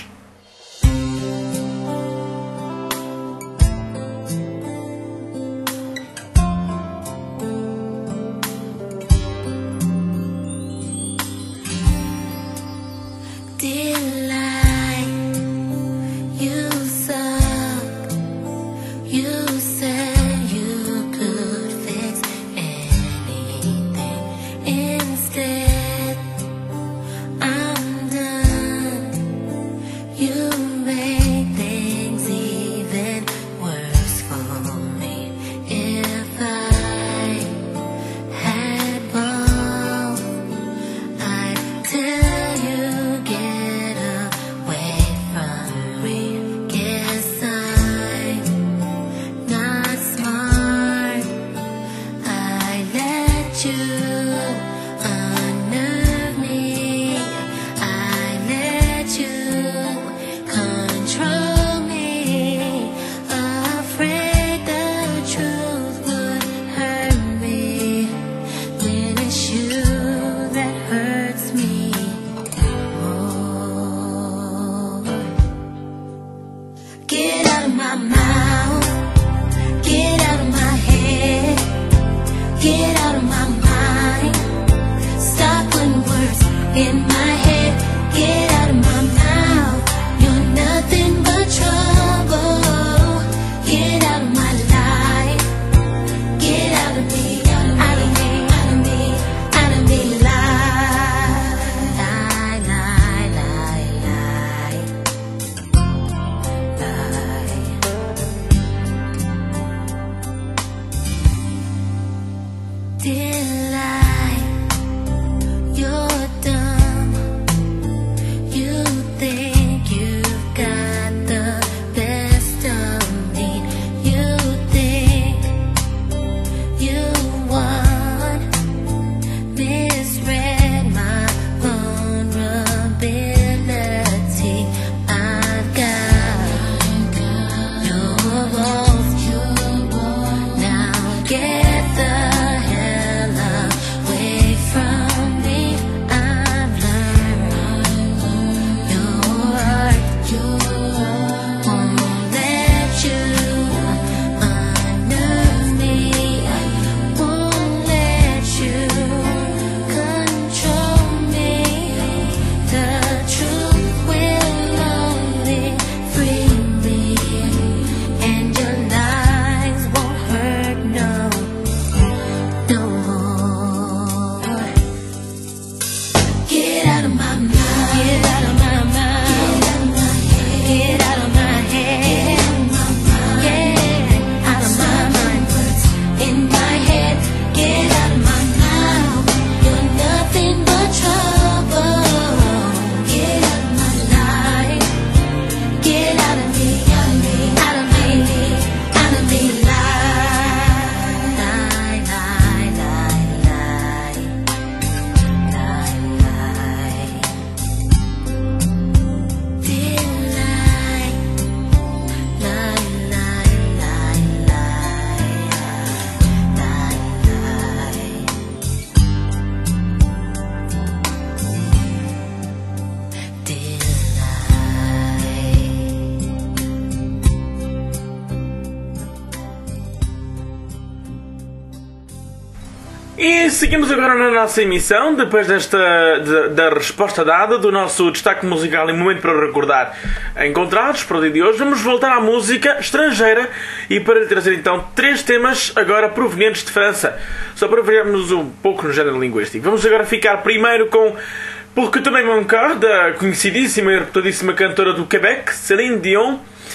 E seguimos agora na nossa emissão, depois desta de, da resposta dada do nosso destaque musical em momento para recordar encontrados para o dia de hoje. Vamos voltar à música estrangeira e para lhe trazer então três temas agora provenientes de França, só para vermos um pouco no género linguístico. Vamos agora ficar primeiro com Pour que tu m'aimes encore, da conhecidíssima e reputadíssima cantora do Quebec, Céline Dion.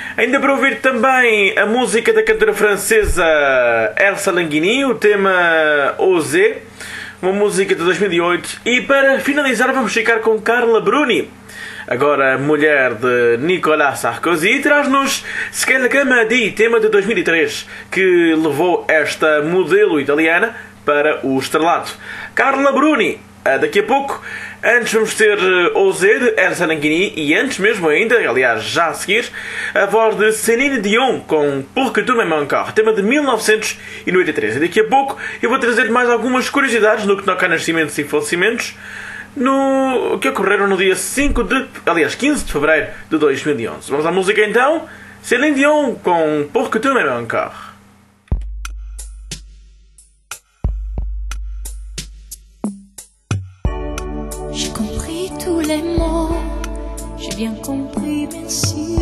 Ainda para ouvir também a música da cantora francesa Elsa Languini, o tema Osé, uma música de dois mil e oito. E para finalizar vamos ficar com Carla Bruni, agora mulher de Nicolas Sarkozy, traz-nos Ce quelqu'un m'a dit, tema de dois mil e três, que levou esta modelo italiana para o estrelato. Carla Bruni, daqui a pouco. Antes vamos ter Osé de Elsa Languini e antes mesmo ainda, aliás já a seguir, a voz de Céline Dion com Pour que tu m'aimes encore, tema de mil novecentos e noventa e três. E daqui a pouco eu vou trazer mais algumas curiosidades no que toca a nascimentos e falecimentos no que ocorreram no dia cinco de, aliás, quinze de fevereiro de dois mil e onze. Vamos à música então, Céline Dion com Pour que tu m'aimes encore. J'ai compris tous les mots, j'ai bien compris, merci.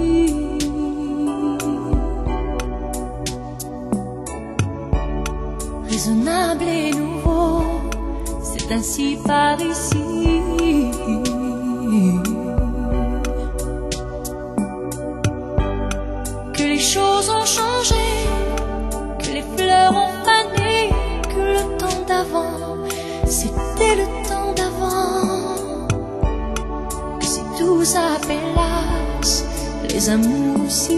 Raisonnable et nouveau, c'est ainsi par ici. Que les choses ont changé, que les fleurs ont fané, que le temps d'avant, c'était le temps d'avant. Que si tout s'appelasse, les amours s'y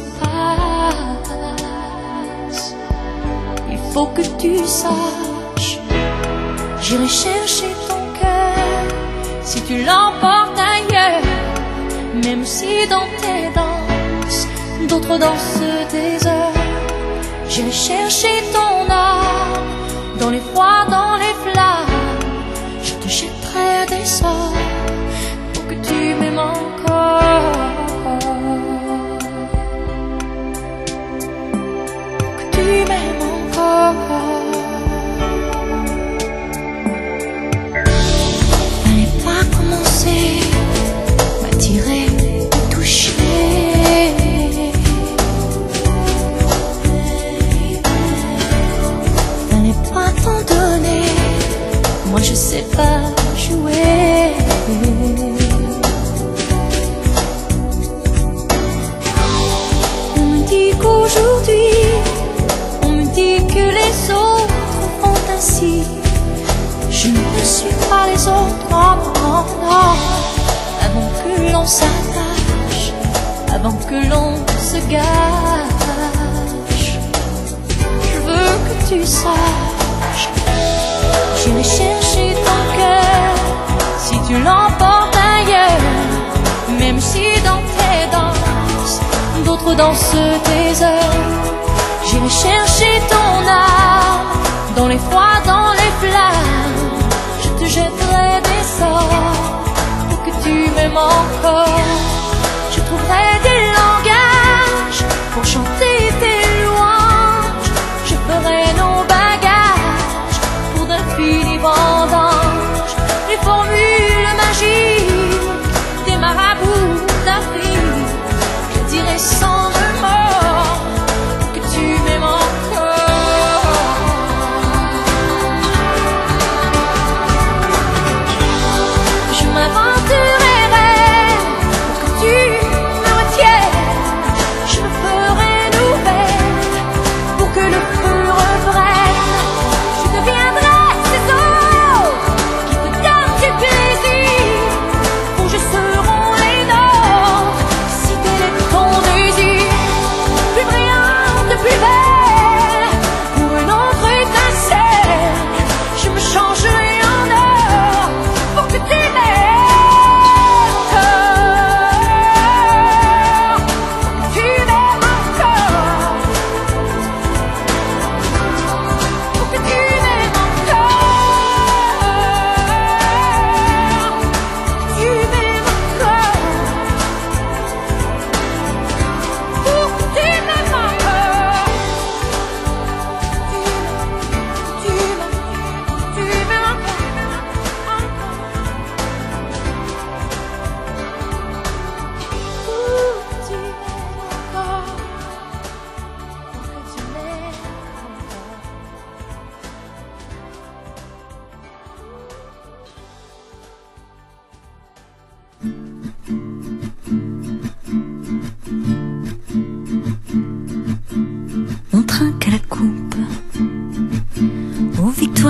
passent. Il faut que tu saches, j'irai chercher ton cœur si tu l'emportes ailleurs. Même si dans tes danses, d'autres dansent des heures. J'irai chercher ton âme dans les froids, dans les flammes. Je te jetterai des sorts pour que tu m'aimes encore. Que tu m'aimes encore. Fallait pas commencer, m'attirer, me toucher. Fallait pas t'en donner, moi je sais pas jouer. On me dit qu'aujourd'hui, on me dit que les autres font ainsi. Je ne suis pas les autres, non, non, non. Avant que l'on s'attache, avant que l'on se gâche, je veux que tu saches, j'irai chercher ton cœur si tu l'emportes ailleurs. Même si dans tes danses, d'autres dansent tes heures. J'irai chercher ton âme dans les froids, dans les flammes. Je te jetterai des sorts pour que tu m'aimes encore. Je trouverai des langages pour chanter tes louanges. Je ferai nos bagages pour d'infinis vendanges. Les formules magiques des marabouts d'Afrique, je dirai sans remords que tu m'aimes encore. Je m'aventurerai pour que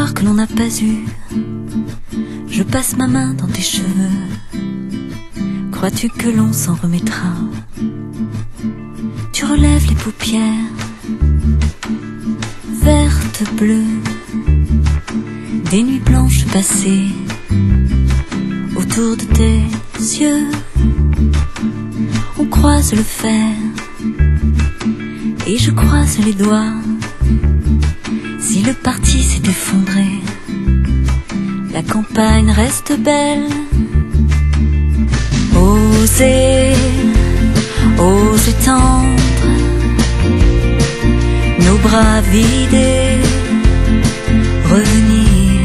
l'espoir que l'on n'a pas eu. Je passe ma main dans tes cheveux. Crois-tu que l'on s'en remettra? Tu relèves les paupières vertes, bleues, des nuits blanches passées autour de tes yeux. On croise le fer et je croise les doigts. Si le parti s'est effondré, la campagne reste belle. Osez, osez tendre nos bras vidés, revenir.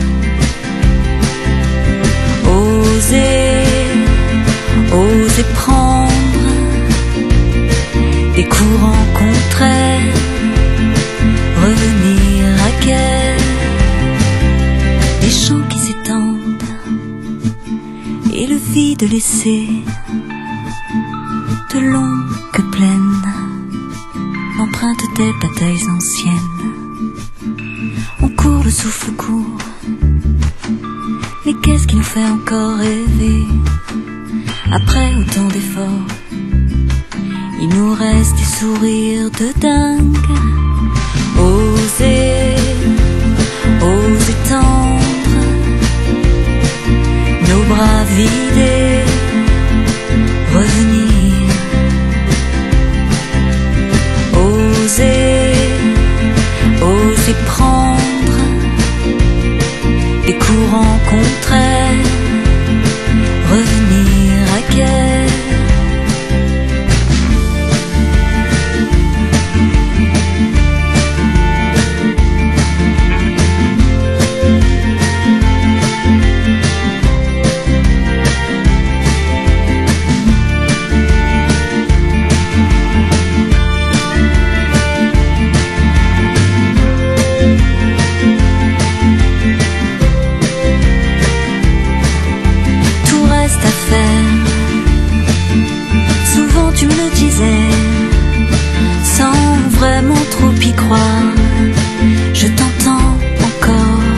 Osez, osez prendre des courants contraires, revenir à guerre. Des champs qui s'étendent et le vide laissé, de longues plaines, l'empreinte des batailles anciennes. On court, le souffle court, mais qu'est-ce qui nous fait encore rêver? Après autant d'efforts, il nous reste des sourires de dingue. Osez, osez tendre nos bras vidés, revenir. Osez, osez prendre des courants contraires, revenir à guerre. Sans vraiment trop y croire, je t'entends encore.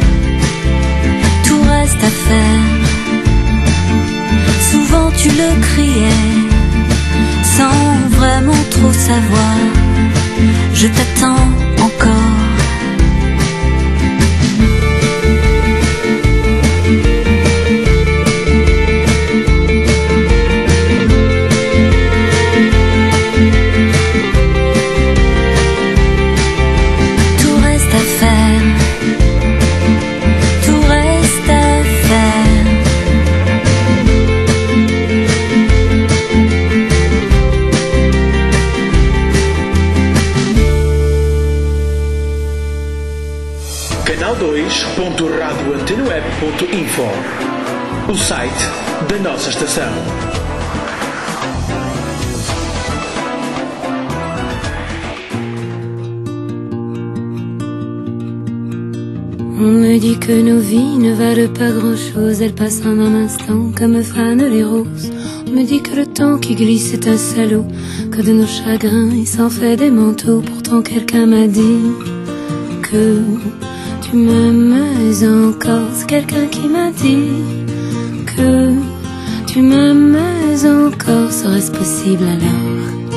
Tout reste à faire. Souvent tu le criais, sans vraiment trop savoir. Je t'attends encore. canal dois ponto radio antena web ponto info, o site da nossa estação. On me dit que nos vies ne valent pas grand-chose, elles passent en un instant comme fanent les roses. On me dit que le temps qui glisse est un salaud, que de nos chagrins il s'en fait des manteaux. Pourtant quelqu'un m'a dit que tu m'aimes encore. C'est quelqu'un qui m'a dit que tu m'aimes encore. Serait-ce possible alors?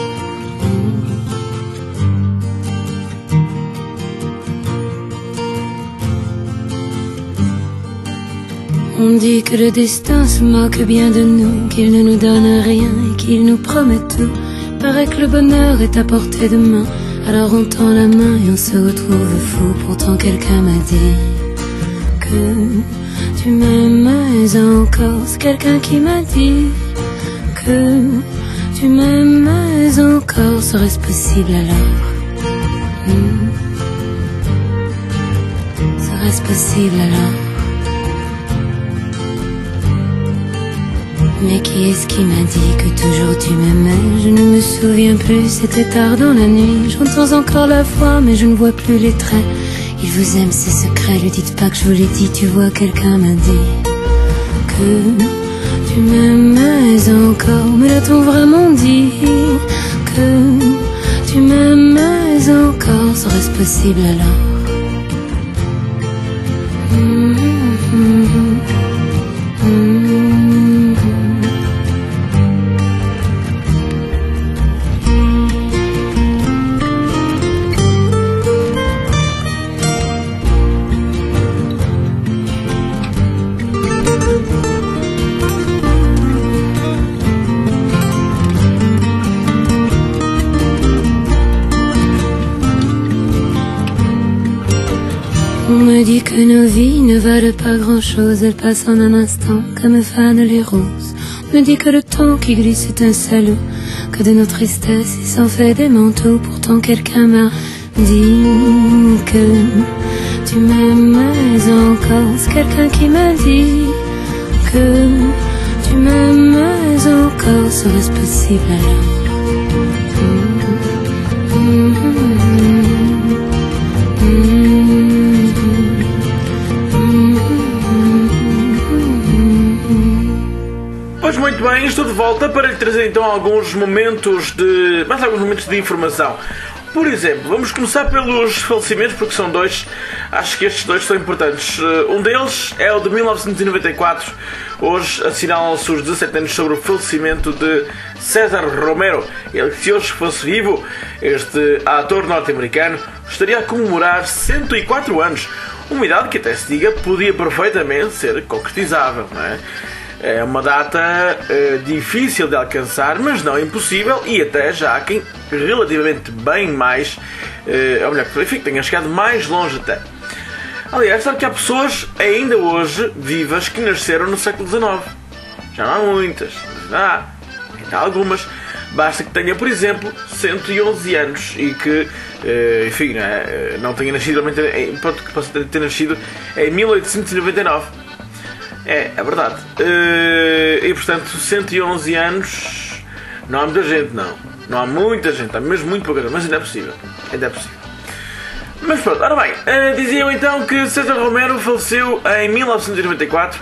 On dit que le destin se moque bien de nous, qu'il ne nous donne rien et qu'il nous promet tout. Paraît que le bonheur est à portée de main, alors on tend la main et on se retrouve fou. Pourtant quelqu'un m'a dit que tu m'aimes encore. C'est quelqu'un qui m'a dit que tu m'aimes encore. Serait-ce possible alors? hmm. Serait-ce possible alors? Mais qui est-ce qui m'a dit que toujours tu m'aimais? Je ne me souviens plus, c'était tard dans la nuit. J'entends encore la voix, mais je ne vois plus les traits. Il vous aime, c'est secret, lui dites pas que je vous l'ai dit. Tu vois, quelqu'un m'a dit que tu m'aimais encore. Mais l'a-t-on vraiment dit que tu m'aimais encore? Serait-ce possible alors? me dit que nos vies ne valent pas grand-chose, elles passent en un instant comme fanent les roses. On me dit que le temps qui glisse est un salaud, que de nos tristesses il s'en fait des manteaux. Pourtant quelqu'un m'a dit que tu m'aimais encore. C'est quelqu'un qui m'a dit que tu m'aimais encore. Serait-ce possible alors? Pois muito bem, estou de volta para lhe trazer então alguns momentos de... mais alguns momentos de informação. Por exemplo, vamos começar pelos falecimentos, porque são dois. Acho que estes dois são importantes. Um deles é o de mil novecentos e noventa e quatro. Hoje assinalam-se os dezassete anos sobre o falecimento de César Romero. Ele que, se hoje fosse vivo, este ator norte-americano estaria a comemorar cento e quatro anos. Uma idade que, até se diga, podia perfeitamente ser concretizável, não é? É uma data uh, difícil de alcançar, mas não impossível, e até já há quem relativamente bem mais, uh, ou melhor, que tenha chegado mais longe até. Aliás, sabe que há pessoas ainda hoje vivas que nasceram no século dezenove. Já não há muitas, mas há, ainda há algumas. Basta que tenha, por exemplo, cento e onze anos e que, uh, enfim, não, é, não tenha nascido, pronto, que possa ter nascido em mil oitocentos e noventa e nove. É, é verdade. Uh, e portanto, cento e onze anos. Não há muita gente, não. Não há muita gente, há mesmo muito pouca gente, mas ainda é possível. Ainda é possível. Mas pronto, ora bem, uh, diziam então que César Romero faleceu em mil novecentos e noventa e quatro,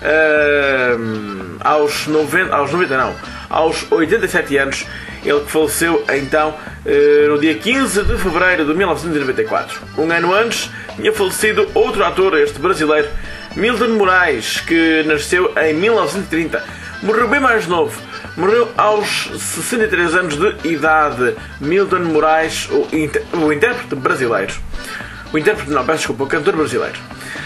uh, aos noventa, aos noventa não, aos oitenta e sete anos. Ele que faleceu então uh, no dia quinze de fevereiro de mil novecentos e noventa e quatro. Um ano antes tinha falecido outro ator, este brasileiro, Milton Moraes, que nasceu em mil novecentos e trinta. Morreu bem mais novo. Morreu aos sessenta e três anos de idade. Milton Moraes, o, inter... o intérprete brasileiro. O intérprete, não, peço desculpa, o cantor brasileiro.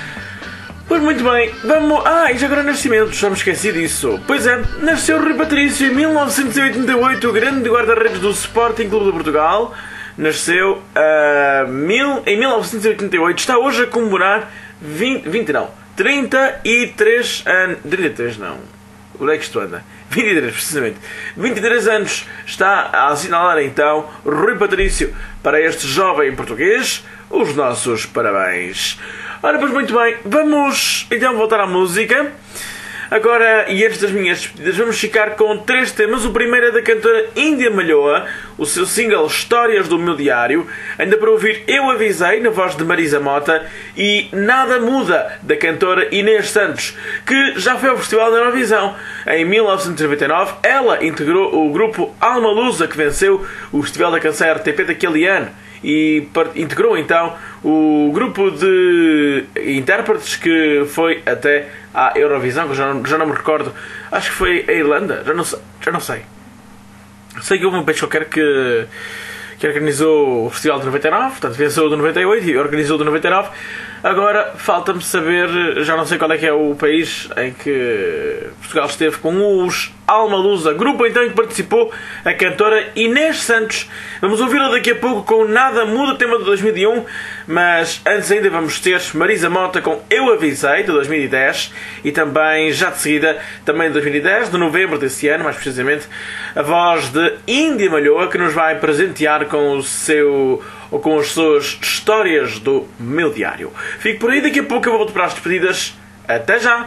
Pois muito bem, vamos... Ah, e já agora nascimentos, já me esqueci disso. Pois é, nasceu Rui Patrício em mil novecentos e oitenta e oito, o grande guarda-redes do Sporting Clube de Portugal. Nasceu uh, mil... em mil novecentos e oitenta e oito. Está hoje a comemorar vinte, vinte não, trinta e três anos. trinta e três não. Onde é que isto anda? vinte e três, precisamente. vinte e três anos está a assinalar então Rui Patrício. Para este jovem português, os nossos parabéns. Ora, pois muito bem, vamos então voltar à música. Agora, e antes das minhas despedidas, vamos ficar com três temas. O primeiro é da cantora Índia Malhoa, o seu single Histórias do Meu Diário. Ainda para ouvir Eu Avisei, na voz de Marisa Mota, e Nada Muda, da cantora Inês Santos, que já foi ao Festival da Eurovisão. Em mil novecentos e noventa e nove, ela integrou o grupo Alma Lusa, que venceu o Festival da Canção R T P daquele ano. E integrou então o grupo de intérpretes que foi até à Eurovisão, que já não, já não me recordo, acho que foi a Irlanda, já não sei, já não sei. Sei que houve um país qualquer que, que organizou o Festival de noventa e nove, portanto venceu o de noventa e oito e organizou o de noventa e nove. Agora falta-me saber, já não sei qual é que é o país em que Portugal esteve com os Alma Lusa, grupo então em que participou a cantora Inês Santos. Vamos ouvi-la daqui a pouco com Nada Muda, tema de dois mil e um, mas antes ainda vamos ter Marisa Mota com Eu Avisei, de dois mil e dez, e também, já de seguida, também de dois mil e dez, de novembro desse ano, mais precisamente, a voz de Índia Malhoa, que nos vai presentear com o seu... ou com as suas histórias do meu diário. Fico por aí, daqui a pouco eu volto para as despedidas. Até já!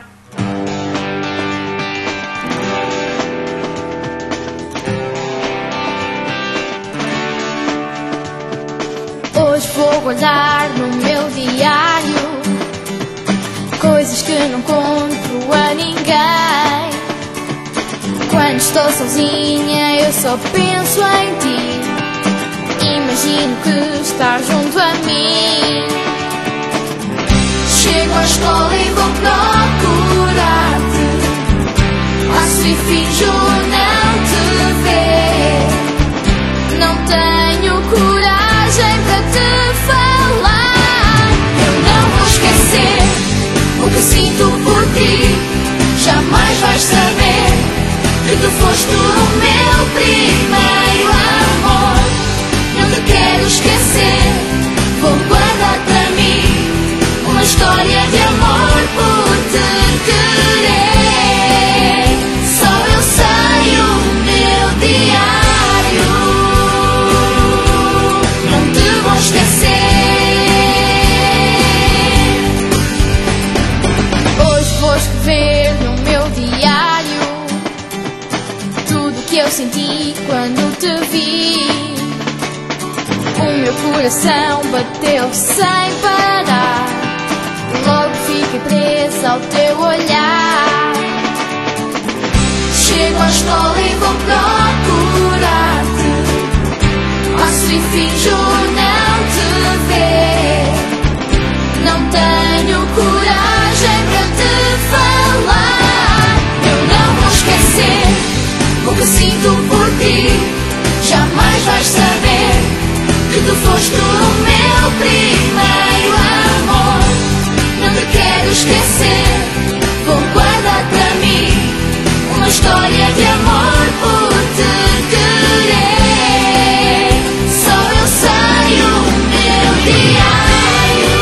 Hoje vou guardar no meu diário coisas que não conto a ninguém. Quando estou sozinha eu só penso em ti. Imagino que estás junto a mim. Chego à escola e vou procurar-te. Passo e finjo não te ver. Não tenho coragem para te falar. Eu não vou esquecer o que sinto por ti. Jamais vais saber que tu foste o meu primeiro amor. Não te quero esquecer, vou guardar para mim umas quando te vi. O meu coração bateu sem parar. Logo fiquei presa ao teu olhar. Chego à escola e vou procurar-te. Passo e finjo não te ver. Não tenho coragem para te falar. Eu não vou esquecer o que sinto por ti. Jamais vais saber que tu foste o meu primeiro amor. Não te quero esquecer, vou guardar para mim uma história de amor por te querer. Só eu sei o meu diário.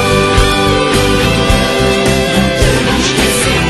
Não te vou esquecer.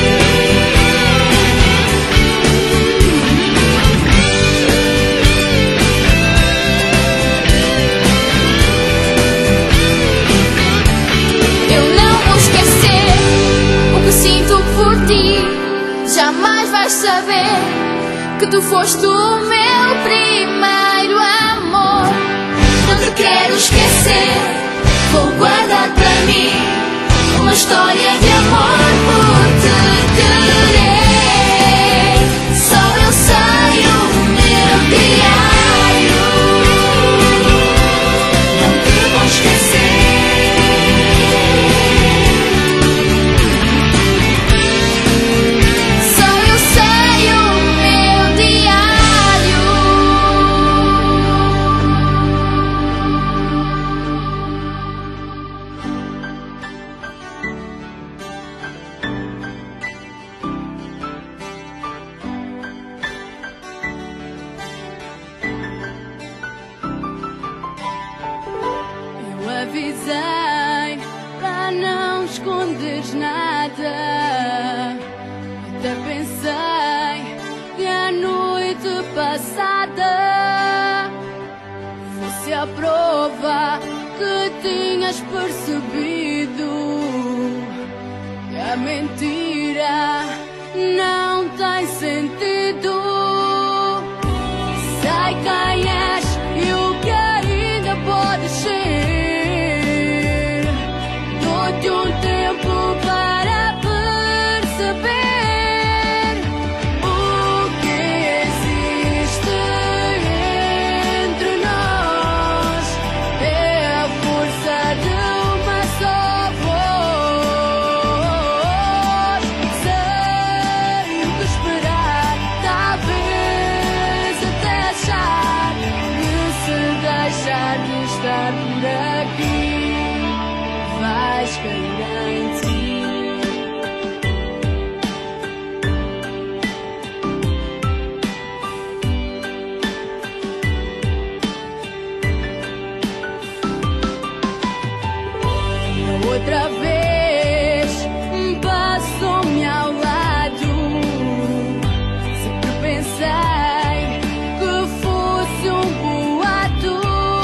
Eu não vou esquecer o que sinto por ti. Jamais vais saber que tu foste o meu primeiro amor. Não te quero esquecer, vou guardar para mim uma história de amor por te querer. Só eu sei o meu diário. Não te vou esquecer. Avisei para não esconderes nada. Até pensei que a noite passada fosse a prova que tinhas percebido que a mentira não tem sentido. Sei quem és e o que ainda podes ser. De um tempo para perceber o que existe entre nós. É a força de uma só voz. Sei o que esperar, talvez até achar que se deixar de estar por aqui vais cair em ti. E outra vez passou-me ao lado. Sempre pensei que fosse um boato.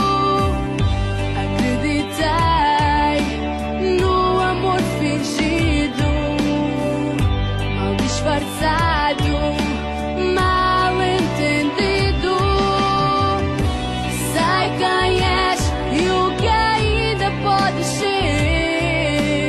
Acreditei no amor fingido, mal disfarçado, mal entendido. Sei quem és e o que ainda podes ser.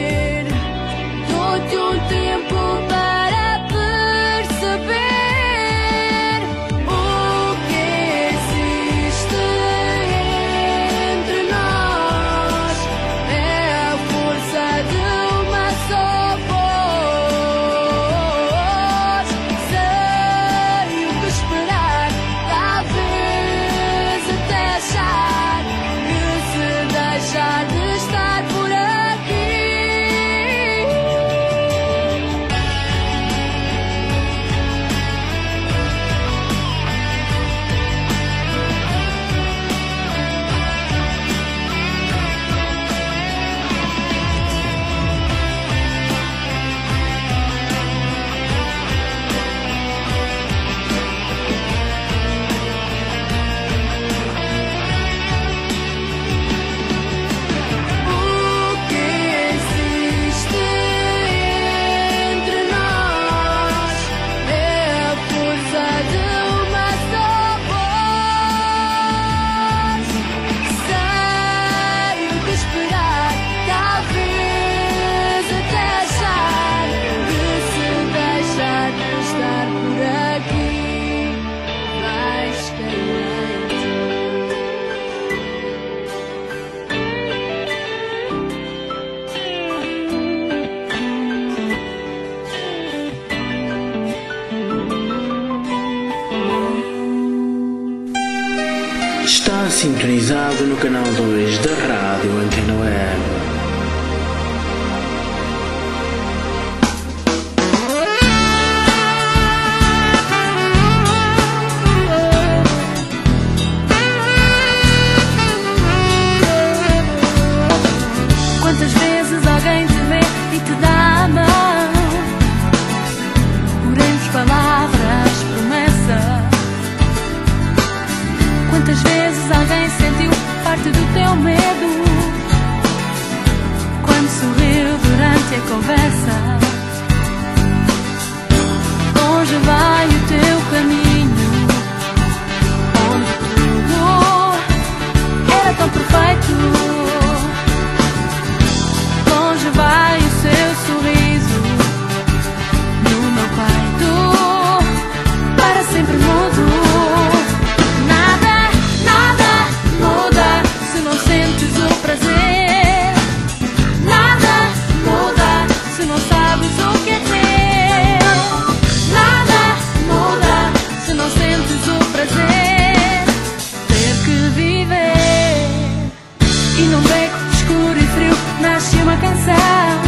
Está sintonizado no canal dois da Rádio Antena Web. Quantas vezes alguém te vê e te dá a mão? Oremos palavras, promessas. Quantas vezes alguém sentiu parte do teu medo quando sorriu durante a conversa? Longe vai o teu caminho, onde tudo era tão perfeito. Longe vai o seu sorriso no meu peito, para sempre mudo. Nada, nada muda se não sentes o prazer. Nada muda se não sabes o que é teu. Nada muda se não sentes o prazer. Ter que viver. E num beco escuro e frio nasce uma canção.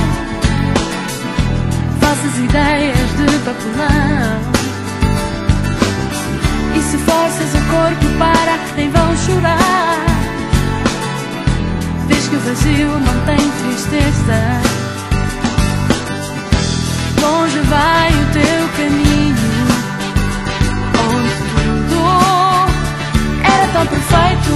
Falsas ideias de papelão. E se forças o corpo para, nem vão chorar. Vês que o vazio não tem tristeza. Longe vai o teu caminho, onde tudo era tão perfeito.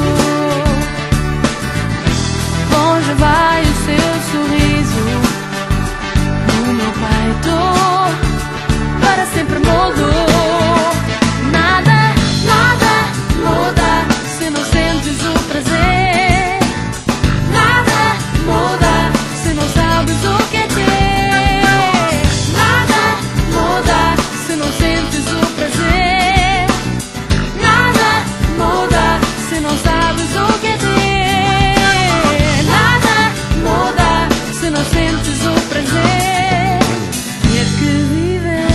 Longe vai o seu sorriso no meu peito, para sempre mudo. Nada, nada muda se não sentes o prazer. Nada muda se não sabes o que é ter. Nada muda se não sentes o prazer. Nada muda se não sabes o que é ter. Nada muda se não sentes o prazer. Ter que viver.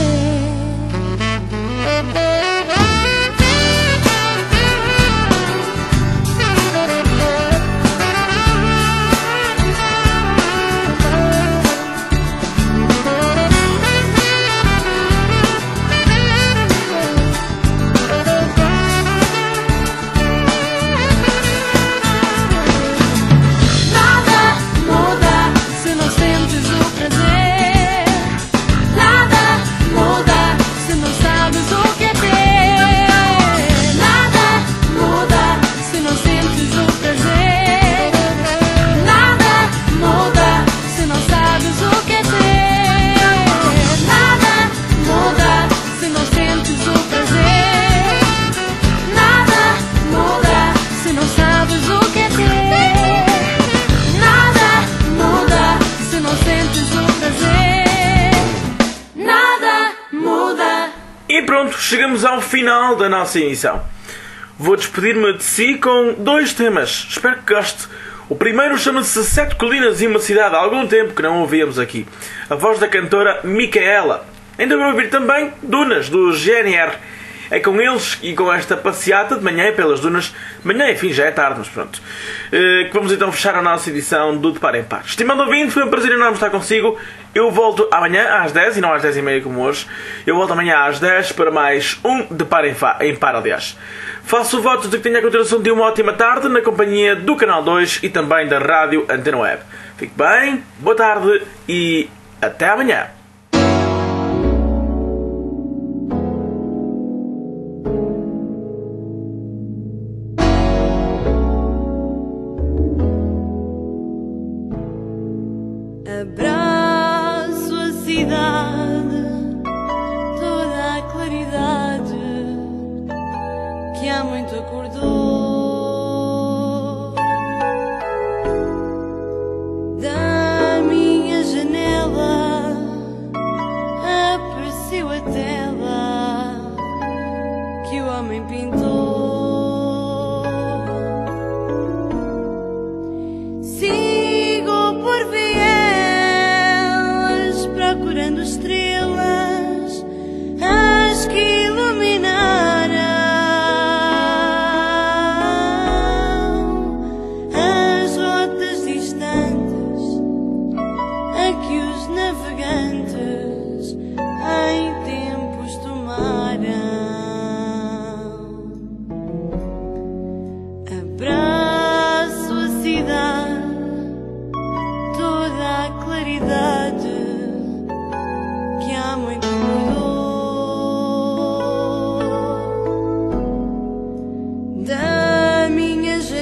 Nada muda se não sentes o prazer. Nada muda se não sabes o que é ter. Nada muda se não sentes o prazer. Nada muda se não sabes o que é ter. Nada muda se não sentes o prazer. Nada muda se não sabes o que é ter. Nada muda se não sentes o prazer. Nada muda. E pronto, chegamos ao final da nossa emissão. Vou despedir-me de si com dois temas. Espero que goste. O primeiro chama-se Sete Colinas e uma Cidade. Há algum tempo que não ouvíamos aqui. A voz da cantora Micaela. Ainda vou ouvir também Dunas, do G N R. É com eles e com esta passeata de manhã pelas dunas. Manhã, enfim, já é tarde, mas pronto. Uh, que vamos então fechar a nossa edição do De Par em Par. Estimado ouvinte, foi um prazer enorme estar consigo. Eu volto amanhã às dez e não às dez e meia como hoje. Eu volto amanhã às dez para mais um De Par em, Fa- em Par, aliás. Faço o voto de que tenha a continuação de uma ótima tarde na companhia do Canal dois e também da Rádio Antena Web. Fique bem, boa tarde e até amanhã. Abraço a cidade, toda a claridade que há muito acordou. Da minha janela apareceu a tela que o homem pintou. Sigo por vielas procurando estrelas, as que iluminaram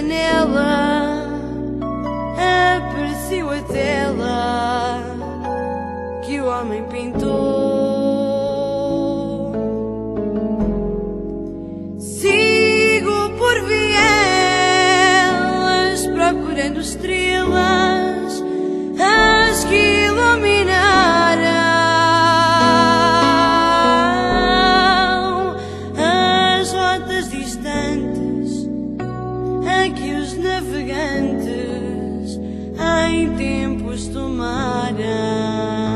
janela apareceu a tela que o homem pintou. Sigo por vielas procurando estrelas, as que iluminaram as rotas distantes em que os navegantes em tempos tomaram.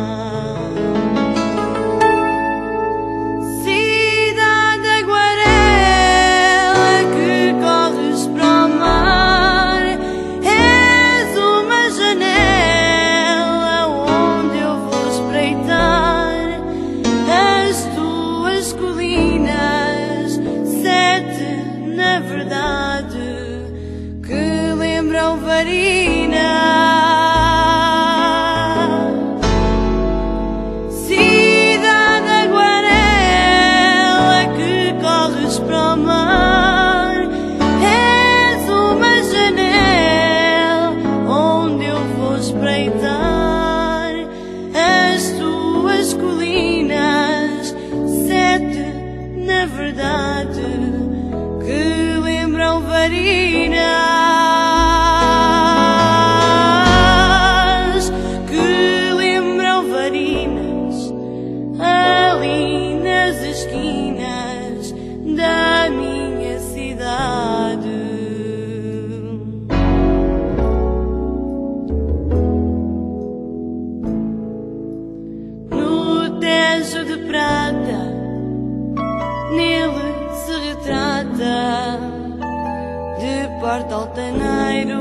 Altaneiro,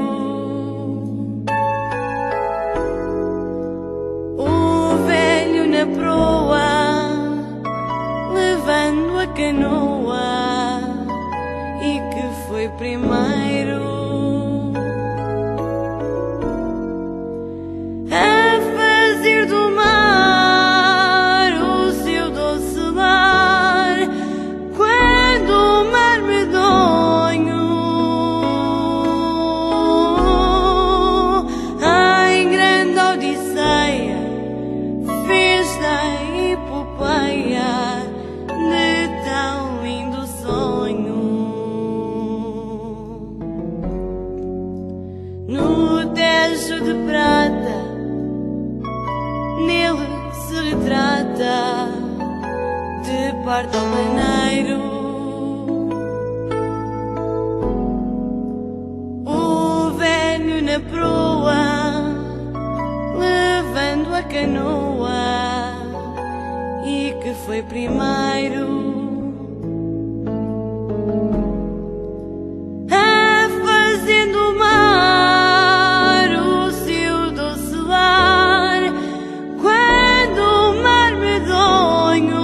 o velho na proa, levando a canoa, e que foi primeiro a fazer do mar o seu doce lar, quando o mar medonho de parte altaneiro, o velho na proa, levando a canoa, e que foi primeiro a fazer do mar o seu doce lar, quando o mar medonho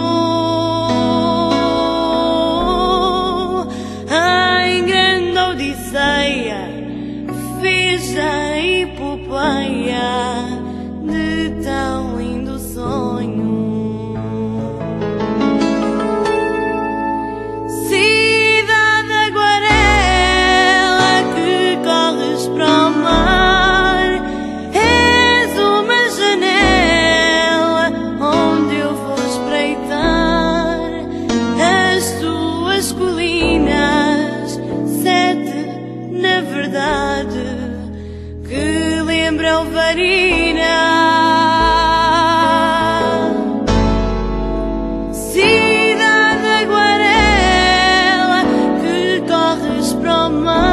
em grande odisseia fez a epopeia de tão lindo sonho. Cidade aguarela que corres para o mar, és uma janela onde eu vou espreitar as tuas colinas, sete na verdade, que lembram Varina. Cidade aguarela que corres para o mar,